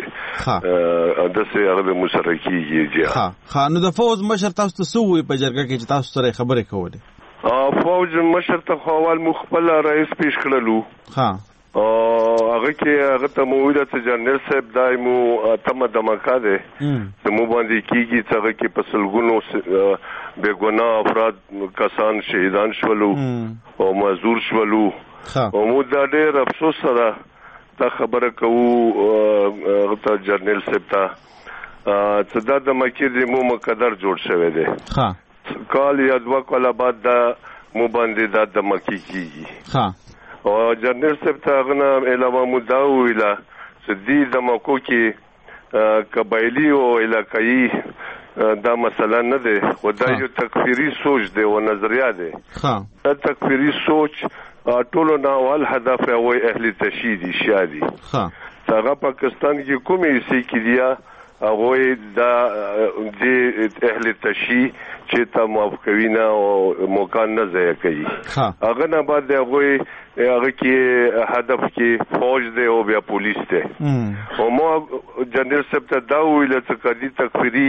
داسې داسې هغه مو سره کېږي. ښه نو د فوج مشر تاسو ته څه ووایي په جرګه کې چې تاسو سره خبرې کولې؟ فوج مشر ته خو اول مو خپل رئیس پیش کړلو ها هغه کې هغه ته مو ویل چې جنرال صاحب دای مو تمه دمکا ده چې مو باندې کیږي چې هغه کې پسلګونو بے ګناه افراد کسان شهیدان شولو او معذور شولو او مو دا ډېر افسوس سره دا خبره کوو هغه ته جنرال صاحب ته چې دا د مکې د مو مقدر جوړ شوی دی ها کال یا دوا کاله بعد دا مو باندې دا د مکی کیږي ها او جنرال صاحب ته غنا علاوه مو دا ویلا چې دې د مکو کې قبایلی او علاقائی دا مسله نه ده او دا یو تکفیری سوچ دی او نظریه ده ها دا تکفیری سوچ ټولو ناوال هدف او اهل تشیدی شادي ها هغه پاکستان کې کومې سي کې دیا هغه دا د اهل تشی چې تا موافقوي نه او مکان نه ځای کوي هغه نه بعد هغه هغه کې هدف کې فوج دی او بیا پولیس دی او مو جنرال صاحب ته دا ویل چې کدي تکفیری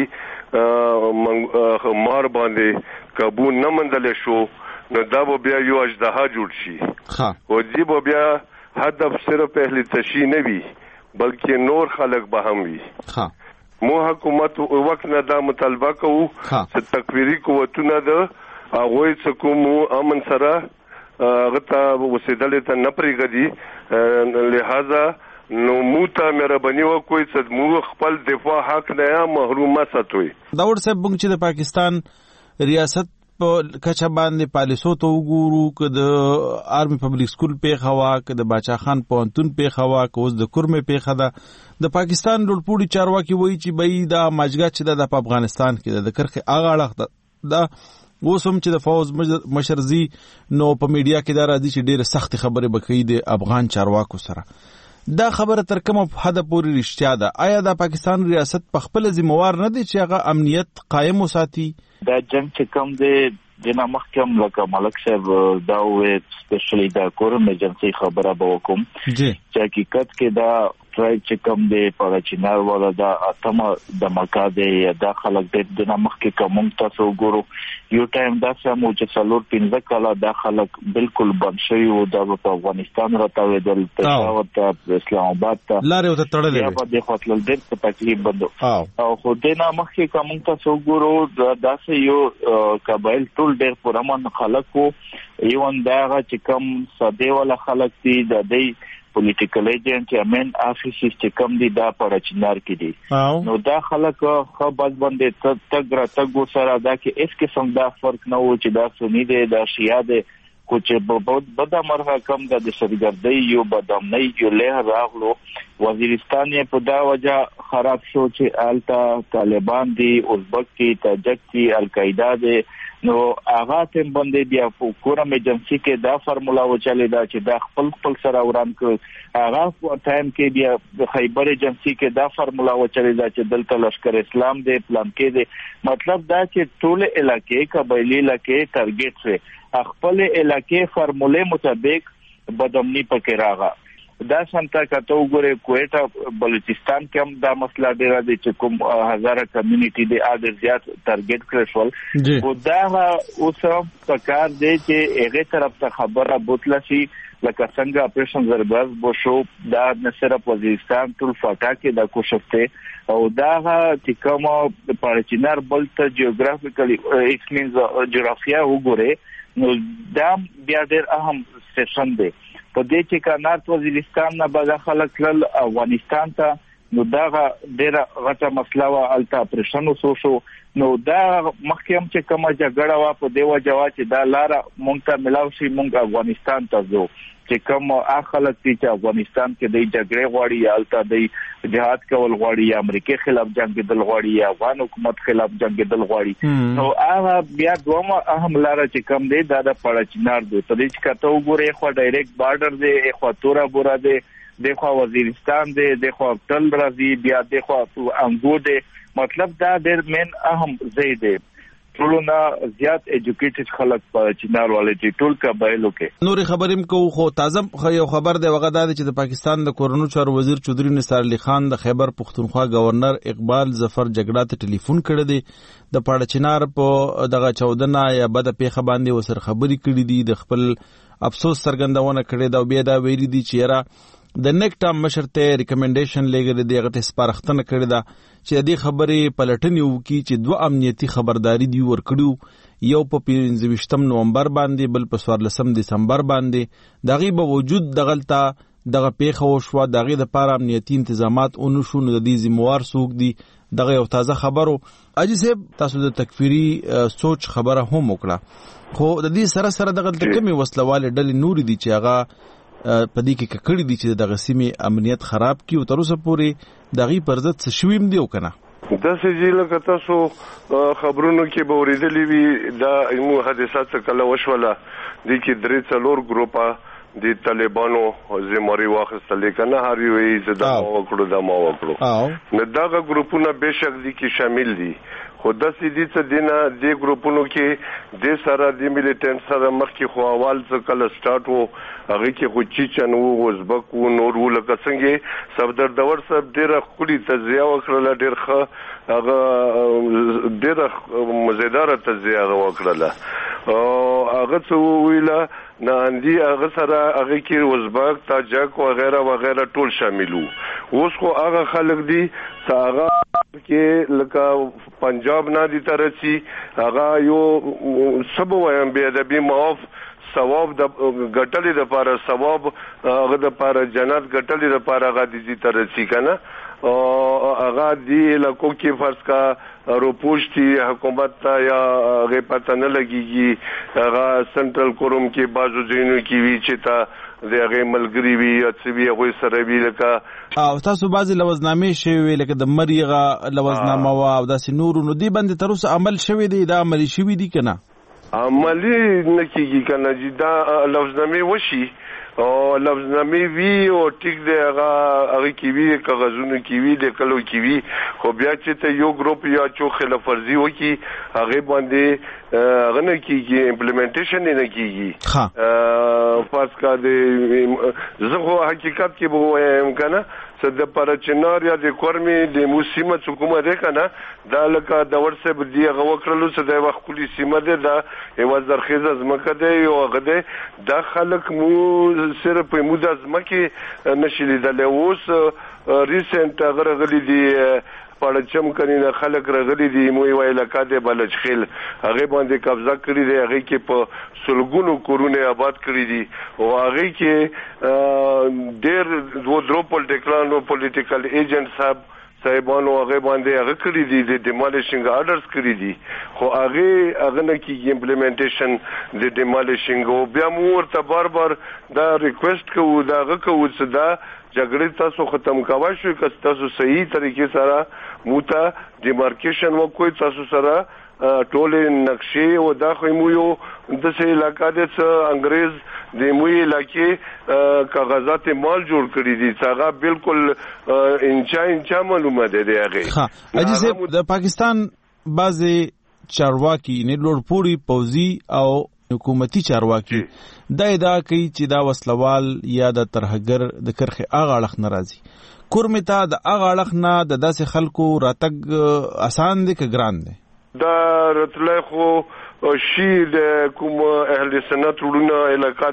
مار باندې قابو نه مندل شو نو دا بیا یو اجدها جوړ شي او دې بیا هدف صرف اهل تشی نه وي بلکې نور خلک به هم وي. مو حکومت وخت نه دا مطالبه کوو چې تکفیری قوتونه د هغه څخه کوم امن سره غته وسیدل ته نه پریږدي لہذا نو موته مهرباني وکوي چې مو خپل دفاع حق نه محروم ساتوي. داور صاحب بنګ چې د پاکستان ریاست په کچا باندې پالیسو ته وګورو که د آرمی پبلک سکول پیښه وا که د باچا خان پوهنتون پیښه وا که اوس د کورمې پیښه ده د پاکستان لوړپوړي چارواکي وایي چې بای دا ماجګه چې ده د افغانستان کې د کرخې هغه اړخ ده اوس هم چې د فوج مشر زی نو په میډیا کې دا راځي چې ډېرې سختې خبرې به کوي د افغان چارواکو سره. دا خبره تر کومه حده پورې رښتیا ده؟ آیا د پاکستان ریاست په خپله ذمہوار نه دی چې هغه امنیت قایم وساتي؟ دا جنگ چې کوم دی د مخکم لکه ملک صاحب دا وې سپیشلی دا کورم ایجنسی خبره به وکم چې حقیقت کې دا ټرای چې کوم دی په چینار ولا دا اتمه د مکا دی دا خلک د مخکې کوم تاسو ګورو یو ټایم دا سمو چې څلور پنځه کاله دا خلک بالکل بند شوی او دا په افغانستان راټاوي د پېښور ته اسلام آباد ته لارې ته تړلې یا په دې خپل ډېر په تکلیف بندو او خو د نه مخکې کوم تاسو ګورو دا سه یو قبایل ټول ډېر پرمن خلکو ایون دا چې کوم ساده ولا خلک دي د دې پولیټیکل ایجنټ یا مین افیس چې کوم دي دا په چینار کې دي نو دا خلک خو بس باندې تګ را تګ سره دا کې اس قسم دا فرق نه و چې دا سنی دي دا شیا دي کوچ بہت بڑا مرحله کم د سرګردۍ یو بدامنۍ یو له راغلو وزیرستان یې په دا وجه خراب شو چې التا طالبان دي ازبک دي تاجک دي القاعده دي نو هغه تم باندې بیا په کورم ایجنسی کې دا فرمولا وچلې دا چې دا خپل خپل سره وران ک هغه په ټایم کې بیا د خیبر ایجنسی کې دا فرمولا وچلې دا چې دلته لشکر اسلام دی پلان کې دی مطلب دا چې ټول علاقې قبایلی علاقې ټارګټ شي خپل علاقې فرمولې مطابق بدامنی پکې راغله دا سمته کته وګوره کویټه بلوچستان کې هم دا مسله ډیره د چې کوم هزاره کمیونټي د اډر زیات ټارګټ کړل شول او دا اوس په کار دی چې هغه طرف ته خبره بوتله شي لکه څنګه اپریشن زرباز بو شو دا نه صرف وزیرستان ټول فاټا کې د کوششته او دا چې کوم پارچینار بل ته جیوګرافیکلی اټ مینز جغرافیا وګوره نو دا بیا ډیر اهم سیشن دی په دې چې کانات وزیرستان نه به خلک تل افغانستان ته نو دا ډیره غټه مسله وا الته اپریشن وسو شو نو دا مخکې چې کومه جګړه وا په دیو جواب چې دا لار مونږ ته ملاو شي مونږ افغانستان ته ځو چې کوم اخلک چې افغانستان کې د جګړې غواړي یا الته د جهاد کول غواړي یا امریکای خلاف جنگیدل غواړي یا افغان حکومت خلاف جنگیدل غواړي نو هغه بیا دومره اهم لار چې کوم دی دا د پړچنار دی په دې چې کته وګورئ خو ډایرکټ بارډر دی اخواتورا بورا دی دغه وزیرستان دی دغه تل راځي بیا دغه انګو دی مطلب دا ډېر مین اهم ځای دی ټولونه زیات ایجوکیټډ خلک په چینار والے چې ټول قبایلو کې نورې خبریم کو خو تازه یو خبر دی وغه دا چې د پاکستان د کورونو چارو وزیر چودري نثار علي خان د خیبر پختونخوا گورنر اقبال ظفر جګړه ته ټلیفون کړی دی د پاړه چینار په دغه چودنه یا بد پیخه باندې وسر خبري کړې دي د خپل افسوس څرګندونه کړې دا بیا دا ویلي دي چې را د نیکټا مشرته ریکمنډیشن لګره دی هغه سپارښتنه کړې ده چې دې خبرې پلټنې وکړي چې دوه امنیتي خبرداري دی ورکړو یو په پنځه نومبر باندې بل په څوارلسم دسمبر باندې دغه به وجود دغلطه دغه پیښه وشو دغه د پاره امنیتي تنظیمات اونو شو نو د دې ذمہوار سوق دي دغه یو تازه خبرو اجي صاحب تاسو د تکفیری سوچ خبره هم وکړه خو د دې سره سره دغه کمی وسلواله ډلې نور دي چې هغه پدې کې ککړې دي چې دغه سیمې امنیت خراب کی او تر اوسه پورې دغه پرځت څه شویم دی او کنه دا سجی لکه تاسو خبرونو کې به ورېدلې وي دا یو حادثات کله وشوله د کې درې څلور ګروپه د طالبانو زموري واخستلې کنه هر یو یې زدا وکړو دا ما وکړو نو دا ګروپونه به شک دي کې شامل دي خو د سیدی څه دینه د ګروپونو کې د سره د میلیټنټ سره مخکې خو اول څه کله سٹارټ وو هغه کې خو چیچن وو وزبک وو نور وو لکه څنګه صفدر دور صاحب ډیره خولي تزیه وکړه ډیر ښه هغه ډیره مزیدار تزیه وکړه او هغه څه ویله نه اندي هغه سره هغه کې وزبک تاجک و غیره و غیره ټول شاملو اوس خو هغه خلک دي هغه کې لکه پنجاب نه دي ترسي هغه یو سبو وایم به ادبي معاف ثواب د غټلې د لپاره ثواب هغه د لپاره جنت غټلې د لپاره هغه دي ترسي کنه او هغه دی لکه کې فرض کا روپوشتي حکومت ته یا هغه پته نه لګيږي هغه سنټرل کوروم کې بازو ځینو کې وی چې تا د هغه ملګری وی او څه وی هغه سره وی لکه او تاسو بعضی لوزنامې شوی لکه د مریغه لوزنامه او د سنورو نو دی باندې تر اوسه عمل شوی دی دا عملی شوی دی کنه عملی نکیږي کنه چې دا لوزنامې وشي او لفظنامې وی او ټیک دی هغه هغه کی وی کاغذونو کی وی د کلو کی وی خو بیا چې ته یو ګروپ یا چو خلاف ورزي وکي هغه باندې هغه نه کیږي امپلیمنټیشن نه کیږي ها پاس کا د زغه حقیقت کې به وایم کنه څه د پرچنار یا د کورمي د موسیمه حکومت ده کنه دا لکه د ورسه بدی هغه وکړلو څه د وخت کلی سیمه ده دا یو ځرخیزه زمکه ده یو هغه ده د خلک مو صرف په موده زمکه نشي لیدل اوس ریسنت هغه غلي دي پړچم کني خلک رغلي دي مو ویل کاده بلج خل هغه باندې قبضه کړی دی هغه کې په سلګونو کورونه آباد کړی دي او هغه کې ډېر دوه درو پولیټیکل پولیټیکل ایجنټ صاحب صاحبانو هغه باندې هغه کړی دي د ډیمالیشنګ آرډرز کړی دي خو هغه هغه نه کې امپلیمنټیشن د ډیمالیشنګ او بیا مو ورته بار بار دا ریکوست کوو دا هغه کوو چې دا جګړې تاسو ختم کوئ شو که تاسو صحیح طریقې سره موته ډیمارکیشن وکوي تاسو سره ټولې نقشې او دا خو مو یو د سې علاقې د انګريز د مو علاقې کاغذات مال جوړ کړی دي هغه بالکل انچا انچا معلومه ده دی هغه ها اجي سه د پاکستان بعضي چارواکي نه لوړ پوری پوزي او حکومتي چارواکي دا ادعا کوي چې دا وسلوال یا د ترهګر د کرخه اغه اړخ ناراضي کورمتا د اغه اړخ نه د داسې خلکو راتګ آسان دي که ګران دي دا راتله خو شي د کوم اهل سنت ورونه علاقه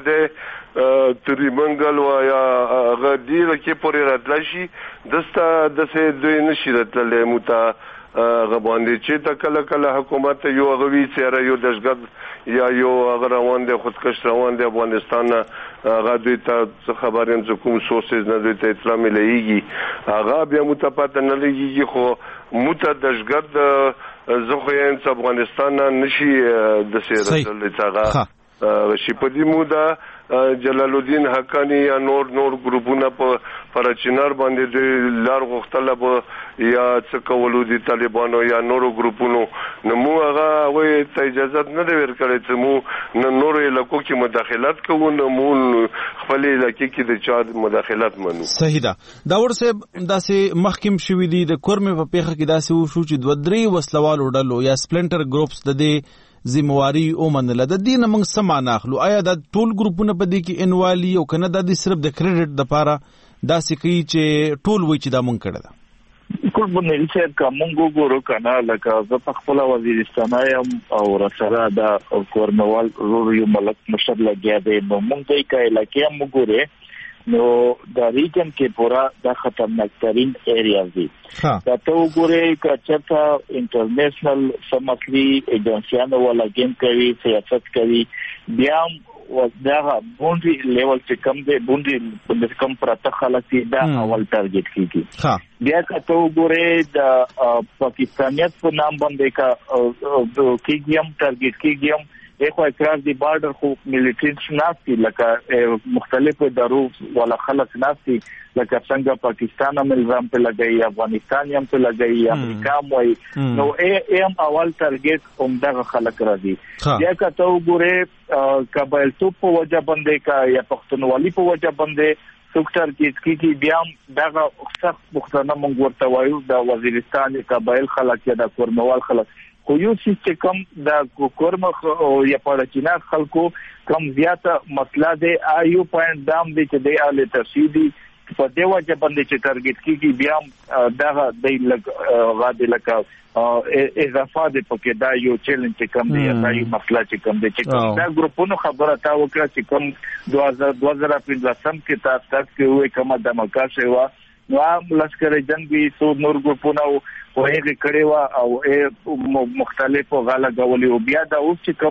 ده تری منګل و یا غدی لکه پورې راتل شي دستا دسه دوی نشي راتل موتا غباندې چې تا کله کله حکومت یو غوي سره یو دشګد یا یو غروان دي خودکش روان دي افغانستان هغه دوی ته خبرین چې کوم سورسز نه دوی ته اطلاع مليږي هغه بیا متپات نه لګيږي خو مت دشګد زه خو یې افغانستان نشي د سیرت لږه شي په دې موده جلال الدین حقانی یا نور نور ګروپونه په فرچینار باندې د لار غختله به یا څه کولو دي طالبانو یا نورو ګروپونو نو مو هغه وایي ته اجازه نه دی ورکړی چې مو نو نورو علاقو کې مداخلت کوو نو مو خپل علاقې کې د چا مداخلت منو صحیح ده دا ورسه داسې محکم شوی دي د کورمه په پیخه کې داسې وشو چې دوه درې وسلوال وډلو یا سپلنټر ګروپس د دې ذمہواری او منله د دین موږ سم ناخلو آیا د ټول ګروپونه په دې کې انوالي او کنه د صرف د کریډټ د پاره داسې کوي چې ټول وای چې دا مونږ کړه دا کوم باندې چې کومو ګورو کنه لکه زه په خپل وزیرستان یم او رسره د کورنوال روري ملک مشر لګیا دی نو مونږ دې کای لکه مونږ ګوره نو د ریجن کې پورا د خطرناک ترين ایریاز دي دا ته وګورئ کچته انټرنیشنل سمکلی ایجنسیانو ولا ګیم کوي سیاست کوي بیا دا بونډي لیول چې کم دی بونډي د کم پرته خلک دا اول ټارګټ کیږي بیا کته وګورئ د پاکستانیت په نام باندې کا کیګیم ټارګټ کیګیم ایخو اکراز دی بارډر خو ملټری ناشتي لکه مختلفو درو ولا خلق ناشتي لکه څنګه پاکستان هم الزام په لګي افغانستان هم په لګي امریکا موي نو ایم اول ټارګټ هم دغه خلق راځي یا کته وګوره قبایل تو په وجه باندې کا یا پښتونولي په وجه باندې سوکټر کې کی بیا دغه سخت مختنه مونږ ورته وایو د وزیرستان قبایل خلک یا د کورنوال خلک خو یو چې کوم د کورم او یا پړچینا خلکو کم زیاته مسله ده ایو پوینټ دام دي چې د اله تفصیلی په دی وجه باندې چې ټارګټ کیږي بیا دغه د لګ غاډه لکه اضافه د پکې دا یو چیلنج چې کم دی دا یو مسله چې کم دی چې دا ګروپونو خبره تا وکړه چې کم دوه هزار پنځه کې تاسو کې وې کومه د مکاشي وا نو لشکره جنگي سو نور ګروپونو او هغه کړي وا او مختلفو غاله غولي او بیا دا اوس چې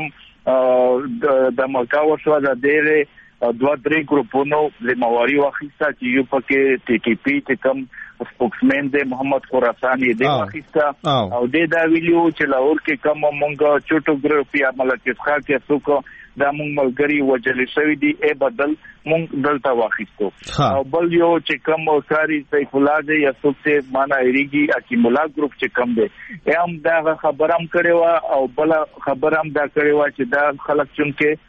کوم د مکاو شو د ډېر دوه درې ګروپونو ذمہواری واخیسته چې یو پکې ټي ټي پی چې کوم سپوکسمن دی محمد خراسانی دی واخیسته او د دا ویلو چې لاور کې کوم مونږ چوټو ګروپ یا ملکیت خا کې څوک دا مونږ ملګری وجل شوی دی ای بدل مونږ دلته واخیستو او بل یو چې کوم کاری سیف الله دی یا څوک ته معنا ایریږي اکیمولا ګروپ چې کوم دی هم دا خبرام کړي او بل خبرام دا کړي چې دا خلک چونکه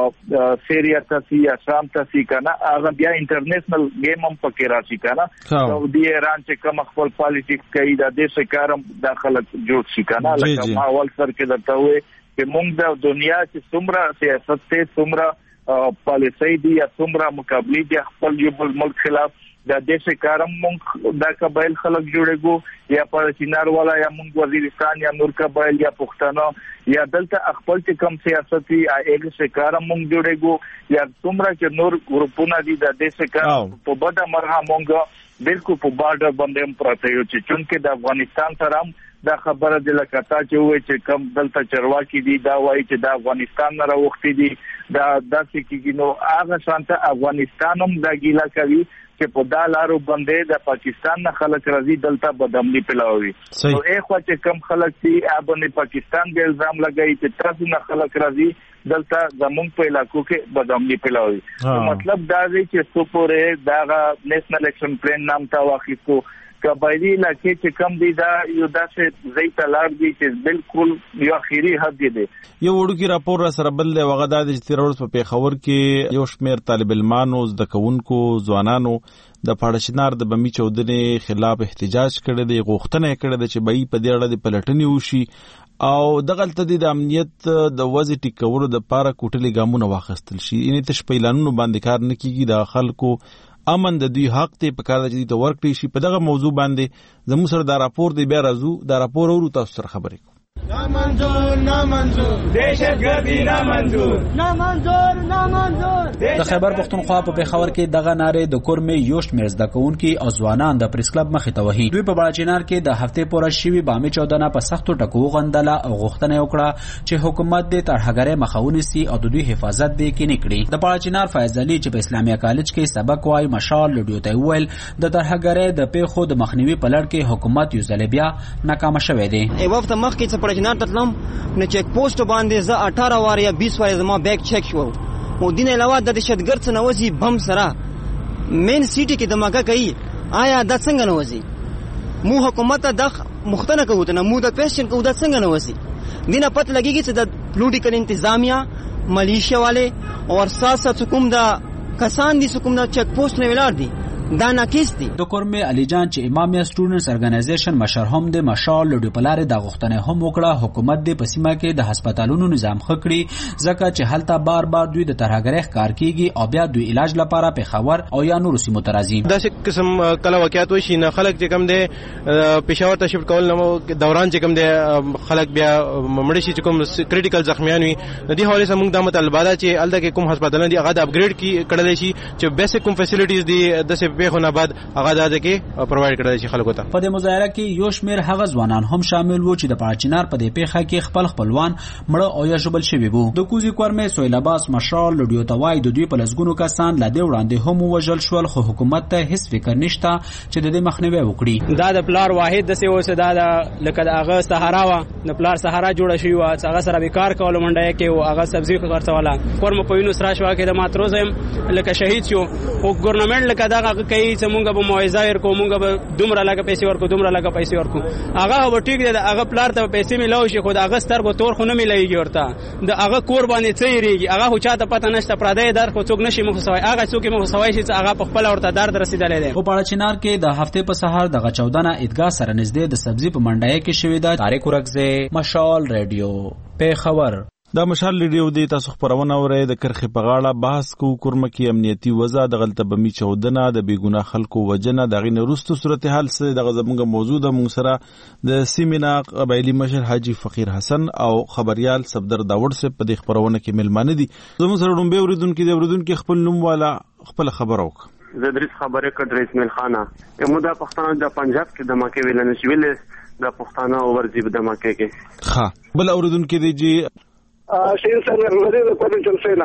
سیریا تاسو یا شام تاسو کنه هغه بیا انټرنیشنل گیم هم پکې راشي کنه سعودي ایران چې کوم خپل پالیټکس کوي د دې څخه د خلک جوړ شي کنه لکه ما اول سر کې درته وې چې موږ د دنیا چې څومره سیاست ته څومره پالیسي دي یا څومره مقابله دي خپل یو بل ملک خلاف د دې څخه موږ د قبایل خلک جوړېګو یا پارچینار والا یا موږ وزیرستان یا نور قبایل یا پښتانه یا دلته خپل کم سیاستي ایګ څخه موږ جوړېګو یا څومره چې نور ګروپونه دي د دې څخه په بده مرحه موږ بالکل په بارډر باندې پراته یو چې چونکه د افغانستان سره دا خبره د لکاتا چې وای چې کم دلته چرواکي دي دا وای چې د افغانستان نه راوختي دي دا داسې کېږي نو هغه شانته افغانستان هم دا ګیلا کوي چې په دا لارو باندې د پاکستان نه خلک راځي دلته بدامني پلاوي نو اخوا چې کم خلک دي باندې پاکستان به الزام لګایي چې تاسو نه خلک راځي دلته زمونږ په علاقو کې بدامني پلاوي مطلب دا دی چې څو پورې دا نېشنل اکشن پلان نام تا واخیستو قبایلی علاقې چې کم دي دا یو داسې ځای ته لاړ دي چې بالکل یو اخیری حد دی یو وړوکی راپور را سره بل دی وغه د اجتماعي په پیښور کې یو شمېر طالب علمانو د کوونکو ځوانانو د پاړشنار د بمی چودنې خلاف احتجاج کړی دی غوښتنه کړې ده چې بای په دې اړه د پلټنې وشي او دغه تل د امنیت د وضع ټیکولو د پاره کوټلي ګامونه واخیستل شي ان تش پیلانونو باندې کار نه کیږي د خلکو امن د دوی حق ته په کار د دې ورکړي شي په دغه موضوع باندې زموږ سره د راپور دی بیا راځو د راپور ورو تاسو سره خبرې کوو نامنظور نامنظور دهشتګردي نامنظور نامنظور نامنظور د خیبر پختونخوا په پیښور کې دغه نارې د کورمې یو شمېر زده کوونکي او ځوانان د پریس کلب مخې ته وهي. دوی په بړاچینار کې د هفتې پوره شوي بامي چودنه په سختو ټکو وغندله او غوښتنه وکړه چې حکومت د ترهګرۍ مخه ونیسي او د دوی حفاظت دې کې نه کړي. د بړاچینار فیض علي چې په اسلامي کالج کې سبق وایي مشال لډیو ته وویل د ترهګرۍ د پیښو د مخنیوي په لړ کې حکومت یو ځل بیا ناکام شوی دی. ای وخت مخ کې پړاچینار تلم نو چیک پوسټ باندې زه اٹھارہ وار یا بیس وار زما بیگ چیک شو او دین علاوه د دهشتګرد څخه نوځي بم سره مین سیټي کې دماغه کوي آیا د څنګه نوځي مو حکومت د مختنه کوته نه مو د کوېشن کو د څنګه نوځي دینه پته لګیږي چې د پولیټیکل انتظامیه ملیشیا والے او سیاست حکومت د کسان دي حکومت د چیک پوسټ نه ولاړ دي دا ناکیس دي. د کورمې علي جان چې امامیا سټوډنټس ارګنایزیشن مشر هم د مشال لډو پلار د غوښتنې هم وکړه حکومت د پسیمه کې د هسپتالونو نظام خکړي ځکه چې هلته بار بار دوی د ترهګرۍ ښکار کیږي او بیا دوی علاج لپاره په خبر او یا نور سیمو ترازی داسې قسم کله واقعیت وشي نه خلک چې کم دي پېښور ته شفټ کول نو دوران چې کم دي خلک بیا مړ شي چې کوم کریټیکل زخمیان وي د دې حواله سره موږ د مطالبه ده چې الته کې کوم هسپتالونه دي هغه د اپګریډ کی کړل شي چې بیسیک کوم فیسیلیټیز دي د په خو نه بعد هغه د کې پرووايډ کړل شي خلکو ته. په دې مظاهره کې یو شمېر هغه ځوانان هم شامل وو چې د پړاچینار په دې پیښه کې خپل خپلوان مړه او یا ژوبل شوي وو. د کوزي کورمې سویل عباس مشال لډیو توای د دوی په لسګونو کسان لا دې وړاندې هم وژل شول خو حکومت ته هیڅ فکر نشته چې د دې مخنیوي وکړي. دا د پلار واحد د سیو صدا د لکه د هغه صحرا وا د پلار صحرا جوړه شوی وا هغه سره بیکار کول منډه کې او هغه سبزی خرڅولا کورم په وینو سره شو کې د ماتروزم لکه شهید شو او ګورنمنت لکه دا کوي چې مونږ به موعظه ورکو مونږ به دومره لګه پیسې ورکو دومره لګه پیسې ورکو هغه به ټیک دی هغه پلار ته پیسې ملاوي شي خو هغه سترګو تور خو نه ملایږي ورته د هغه کور باندې چیرېږي هغه خو چاته پته نشته پردې در خو څوک نشي مخ سوای هغه څوک مخ سوای شي هغه په خپل ورته درد رسیدلې دی. په پړاچینار کې د هفته په سهار د چودنه عیدګاه سره نږدې د سبزی په منډای کې شوې ده. طارق ورکزه مشال رادیو پیښور. دا مشال لیډیو دی تاسو خبرونه اورئ د کرخې په غاړه بحث کو کورمه کې امنیتي وضع د غلطه بمی چودنه د بیګونه خلکو وجنه د غینه رستو صورتحال سره د غزمنګ موجوده مونږ سره د سیمینا قبایلی مشر حاجی فقیر حسن او خبريال صفدر داوود سے په دې خبرونه کې ملمانه دي. زموږ سره ډومبه اوریدونکو د اوریدونکو خپل نوم والا خپل خبر وک زه درس خبره کړ اسماعیل خانه یمودا پښتانه د پنجاب کې د مکه ویل نشویل د پښتانه ورځي د مکه کې ها بل اوریدونکو دی جی شین صاحب غوړي د کوم جلسه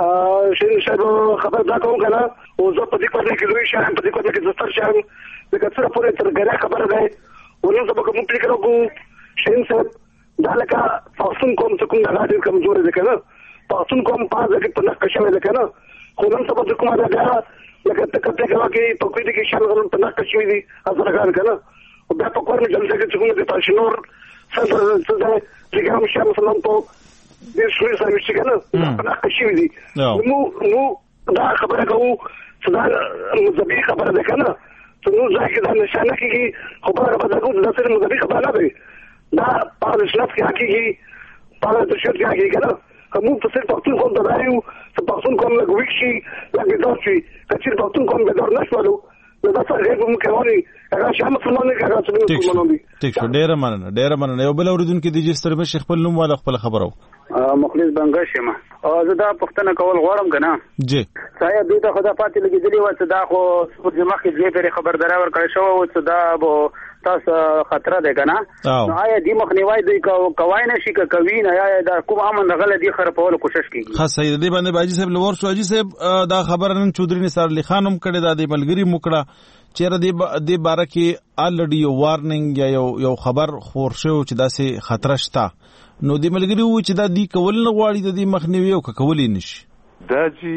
نه شین صاحب خبر دا کوم کنه او زه په دې کومه کې لوي شم په دې کومه کې زستر شم د کثره پورې تر غره خبره ده ورنه زه به کوم پلی کړو شین صاحب دا لکه پښتون کوم څه کوم نه ډېر کمزور دي کنه پښتون کوم پاز کې په نقشه شوی ده کنه خو نن څه په کومه ده لکه ته کته کې په کوم کې شامل غوړم په نقشه شوی دي اصلګان کنه او بیا په کومه جلسه کې څنګه د تاشنور څنګه څه ده چې کوم شامل سلام ته د شوي سره چې کنه په نقشه شوی دي نو نو دا خبره کوو چې دا مذهبي خبره ده کنه نو ځکه دا نشانه کېږي خبره به دا کوو دا سره مذهبي خبره نه ده دا په اسلام کې حقيقي په تشریح کې حقيقي کنه کوم په څیر پښتون کوم درایو چې پښتون کوم له ویښي لکه دا چې کچیر پښتون کوم به دور نشوالو نو دا څنګه غیر کوم کوي هغه شامل مسلمانانه هغه څه مسلمانان دي. ټیک شو ډیر مننه ډیر مننه یو بل اوریدونکو د جستر به شیخ خپل نوم والا خپل خبرو مخلص بنګا شمه او زه دا پښتنه کول غواړم کنه جی صاحب دوی ته خدا پاتې لګیدلی و چې دا خو سپور جمعه کې دې پرې خبرداري ورکړی شو او چې دا به تاسو خطر ده کنه نو آیا دې مخنیوي دوی کوي نه شي کوي نه یا دا کوم امن غل دي خرپول کوشش کوي خاص سید دې باندې باجی صاحب لور سو اجي صاحب دا خبر نن چودري نثار علي خان هم کړي دا د ملګری مکړه چیرې دې دې باره کې الډي یو وارنینګ یا یو یو خبر خور شو چې داسې خطر شته نو دې ملګری و چې دا دی کول نه غواړي د دې مخنیوي او کولې نشي دا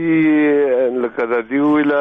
چې لکه دا دی ویلا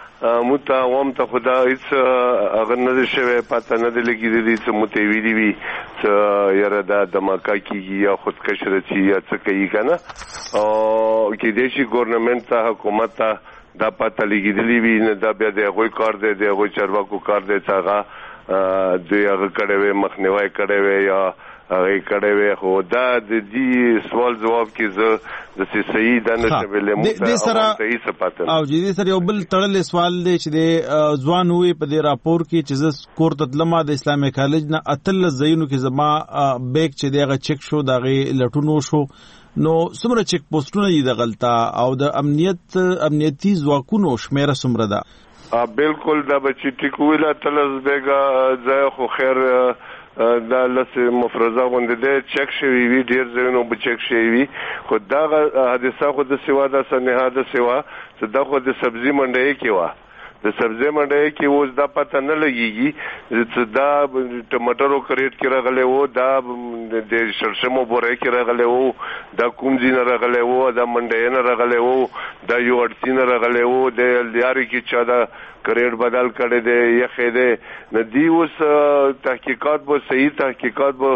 متا وم ته خدا هیڅ هغه نه شوی پاته نه لګیدلی چې متویلی وي چې یاره دا دماکا کیږي یا خودکش رچی یا څه کوي کنه او کې د شي ګورنمنت ته حکومت ته دا پاته لګیدلی وي نه دا بیا د غوي کار دی د غوي چرواکو کار دی چې هغه دوی هغه کړي وي مخنیوي کړي وي یا هغه کړه وې خو دا د دې سوال جواب کې زه د صحیح د نشویلې مو ته صحیح سپاتل او جدي سره یو بل تړلې سوال دی چې د ځوان وې په دې راپور کې چې ز کور تدلمه د اسلامي کالج نه اتل زینو کې زما بیگ چې دغه چک شو دغه لټونو شو نو څومره چک پوسټونه دي د غلطه او د امنیت امنیتي ځواکونو شمیره څومره ده بالکل دا بچی ټیکویلا تلز بیگا ځای خو خیر دا لسه مفرزه غونډه ده چک شوی وی ډیر ځینو به چک شوی وی خو دا حادثه خو د سیوا د سنه د سیوا صدا خو د سبزی منډه کې وا د سبزی منډه کې اوس دا پته نه لګيږي چې دا ټماټرو کریټ کې راغلی وو دا د شړشمو بورې کې راغلی وو دا کومځي نه راغلی وو دا منډه نه راغلی وو دا یو اړتي نه راغلی وو د لیاري کې چا دا کریټ بدل کړي دي یخې دي نه دی اوس تحقیقات به صحیح تحقیقات به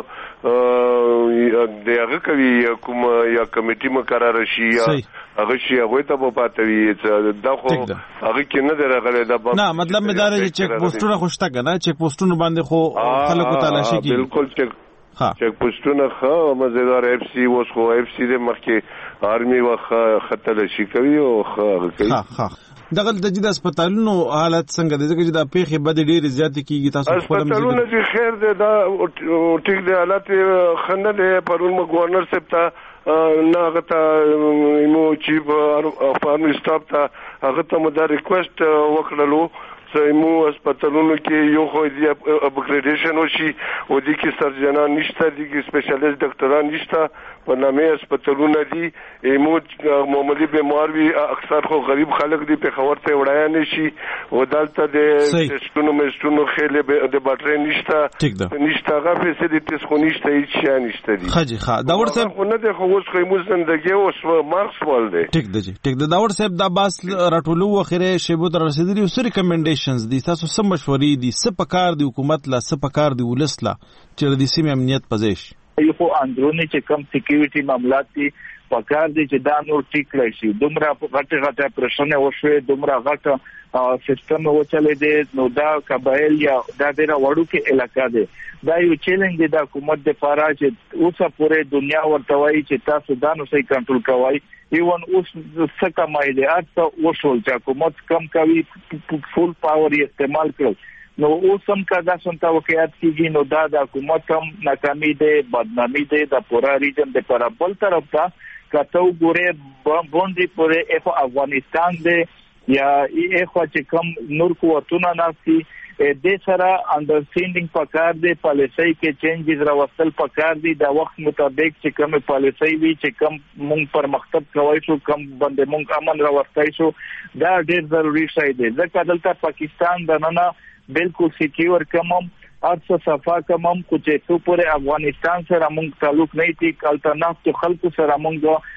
دغه کوي کوم یا کمیټي مقرر شي یا هغه شي هغه ته په پاتوي دا خو هغه کې نه درغله دا نه مطلب مې دا چې چک پوسټونه خوشته کنه چک پوسټونه باندې خو خلکو تعالی شي کی بالکل چک چک پوسټونه خو مزیدار اف سی اوس خو اف سی د مخکې آرمي وخت خطر شي کوي او خو کوي ها ها دغه د جدي هسپتالونو حالت څنګه دي ځکه چې دا پیخي بد ډېر زیات کیږي تاسو خپل هسپتالونو دي خیر ده دا ټیک دي حالت خنه ده پرون مو گورنر صاحب ته نه غته مو چیف فارم سټاف ته هغه ته مو دا ریکوست وکړلو سیمو هسپتالونو کې یو خو دې اپګریډیشن وشي او دې کې سرجنان نشته دي کې سپیشلیست ډاکټران نشته په نامه هسپتالونه دي ایمو معمولی بیمار وي اکثر خو غریب خلک دي په خبر ته وړایا نشي او دلته د ټیسټونو مېسټونو خېله د باټري نشته نشته هغه فیسیلیټیز خو نشته هیڅ شي نشته دي خاجي ښه داور صاحب خو نه ده خو اوس خو زندګي اوس مارکس ول دي ټیک دی ټیک دی داور صاحب دا باس راټولو وخره شیبو تر رسیدلی سری ریکمنډیشنز دي تاسو سم مشورې دي سپکار دی حکومت لا سپکار دی ولسلا چې د سیمې امنیت پزیش یو اندرونی چې کم سکیورټي معاملات دي پکار دي چې دا نور ټیک راشي دومره غټه غټه پرشنه وشوي دومره غټه سیستم وچلې دي نو دا قبایل یا دا ډیره وړو کې علاقہ دي دا یو چیلنج دی د حکومت د لپاره چې اوسه پوره دنیا ورته وایي چې تاسو دا نو صحیح کنټرول کوئ ایون اوس څه کمای دي اته وشول چې حکومت کم کوي فول پاور یې استعمال کوي نو اوس هم کدا څنګه واقعیت کیږي نو دا د حکومت هم ناکامي ده بدنامي ده د پورا ریجن د پر بل طرف ته کته وګوره باندې پورې اف افغانستان ده یا ای خو چې کم نور قوتونه ناسي د سره انډرسټینډینګ پکار دی پالیسي کې چینجز راوستل پکار دی د وخت مطابق چې کوم پالیسي وی چې کم مونږ پر مختب کوي شو کم باندې مونږ امن راوستای شو دا ډېر ضروری شی دی ځکه دلته پاکستان د نن بالکل سکیور کوم ارڅ صفا کوم کو چې تو پورې افغانستان سره مونږ تعلق نه دي الټرنیټ خلکو سره مونږ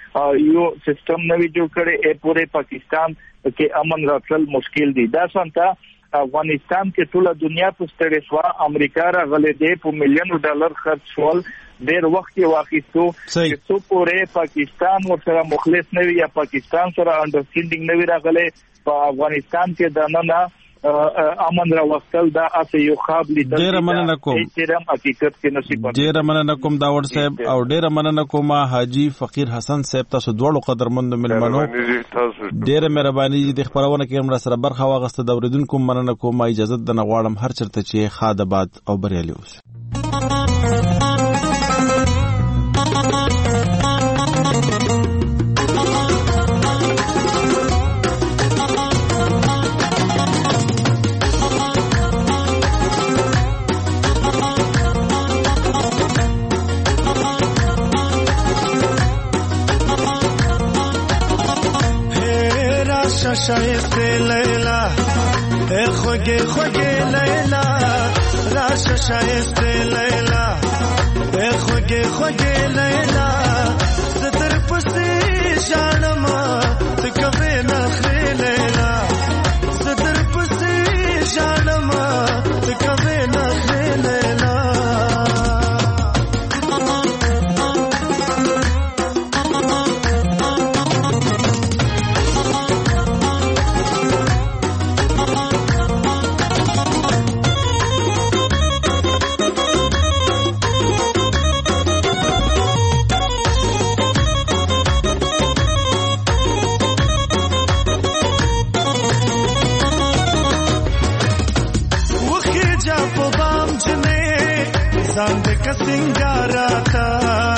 یو سیستم نوی جوړ کړي ای پورې پاکستان کې امن راتل مشکل دي دا څنګه افغانستان کې ټول دنیا په ستړي سوا امریکا راغلي دی په میلیونو ډالر خرج شول ډېر وخت واخیستو چې څو پورې پاکستان ورسره مخلص نه وي یا پاکستان سره انډرسټینډینګ نه وي راغلي په افغانستان کې د نن امن را وختل دا اته یو خواب لیدل ډیر مننه کوم ډیر حقیقت کې نصیب ډیر مننه کوم داور صاحب او ډیر مننه کوم حاجی فقیر حسن صاحب تاسو دوړو قدرمند ملمنو ډیر مهرباني د خبرونه کې موږ سره برخه واغسته د اوریدونکو مننه کوم اجازه د نغواړم هر چرته چې خادباد او بریالي اوسئ شایسته لیلا اے خوگے خوگے لیلا راش شایسته لیلا اے خوگے خوگے لیلا ستر پسی شانما تکوے نخری لیلا ستر پسی شانما تکوے نخری لیلا का सिंगारा था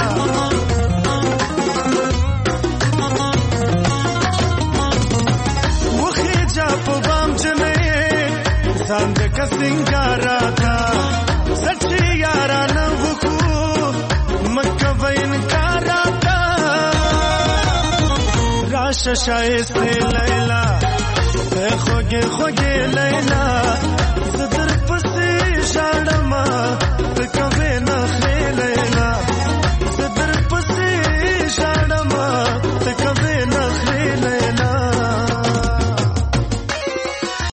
वो खींचा पबाम जने सांद का सिंगारा था सच्ची यारा न वकू मक्का वैन कारा था राश शाइस्ते लैला खोगे खोगे लैला सदर पसी शाड़मा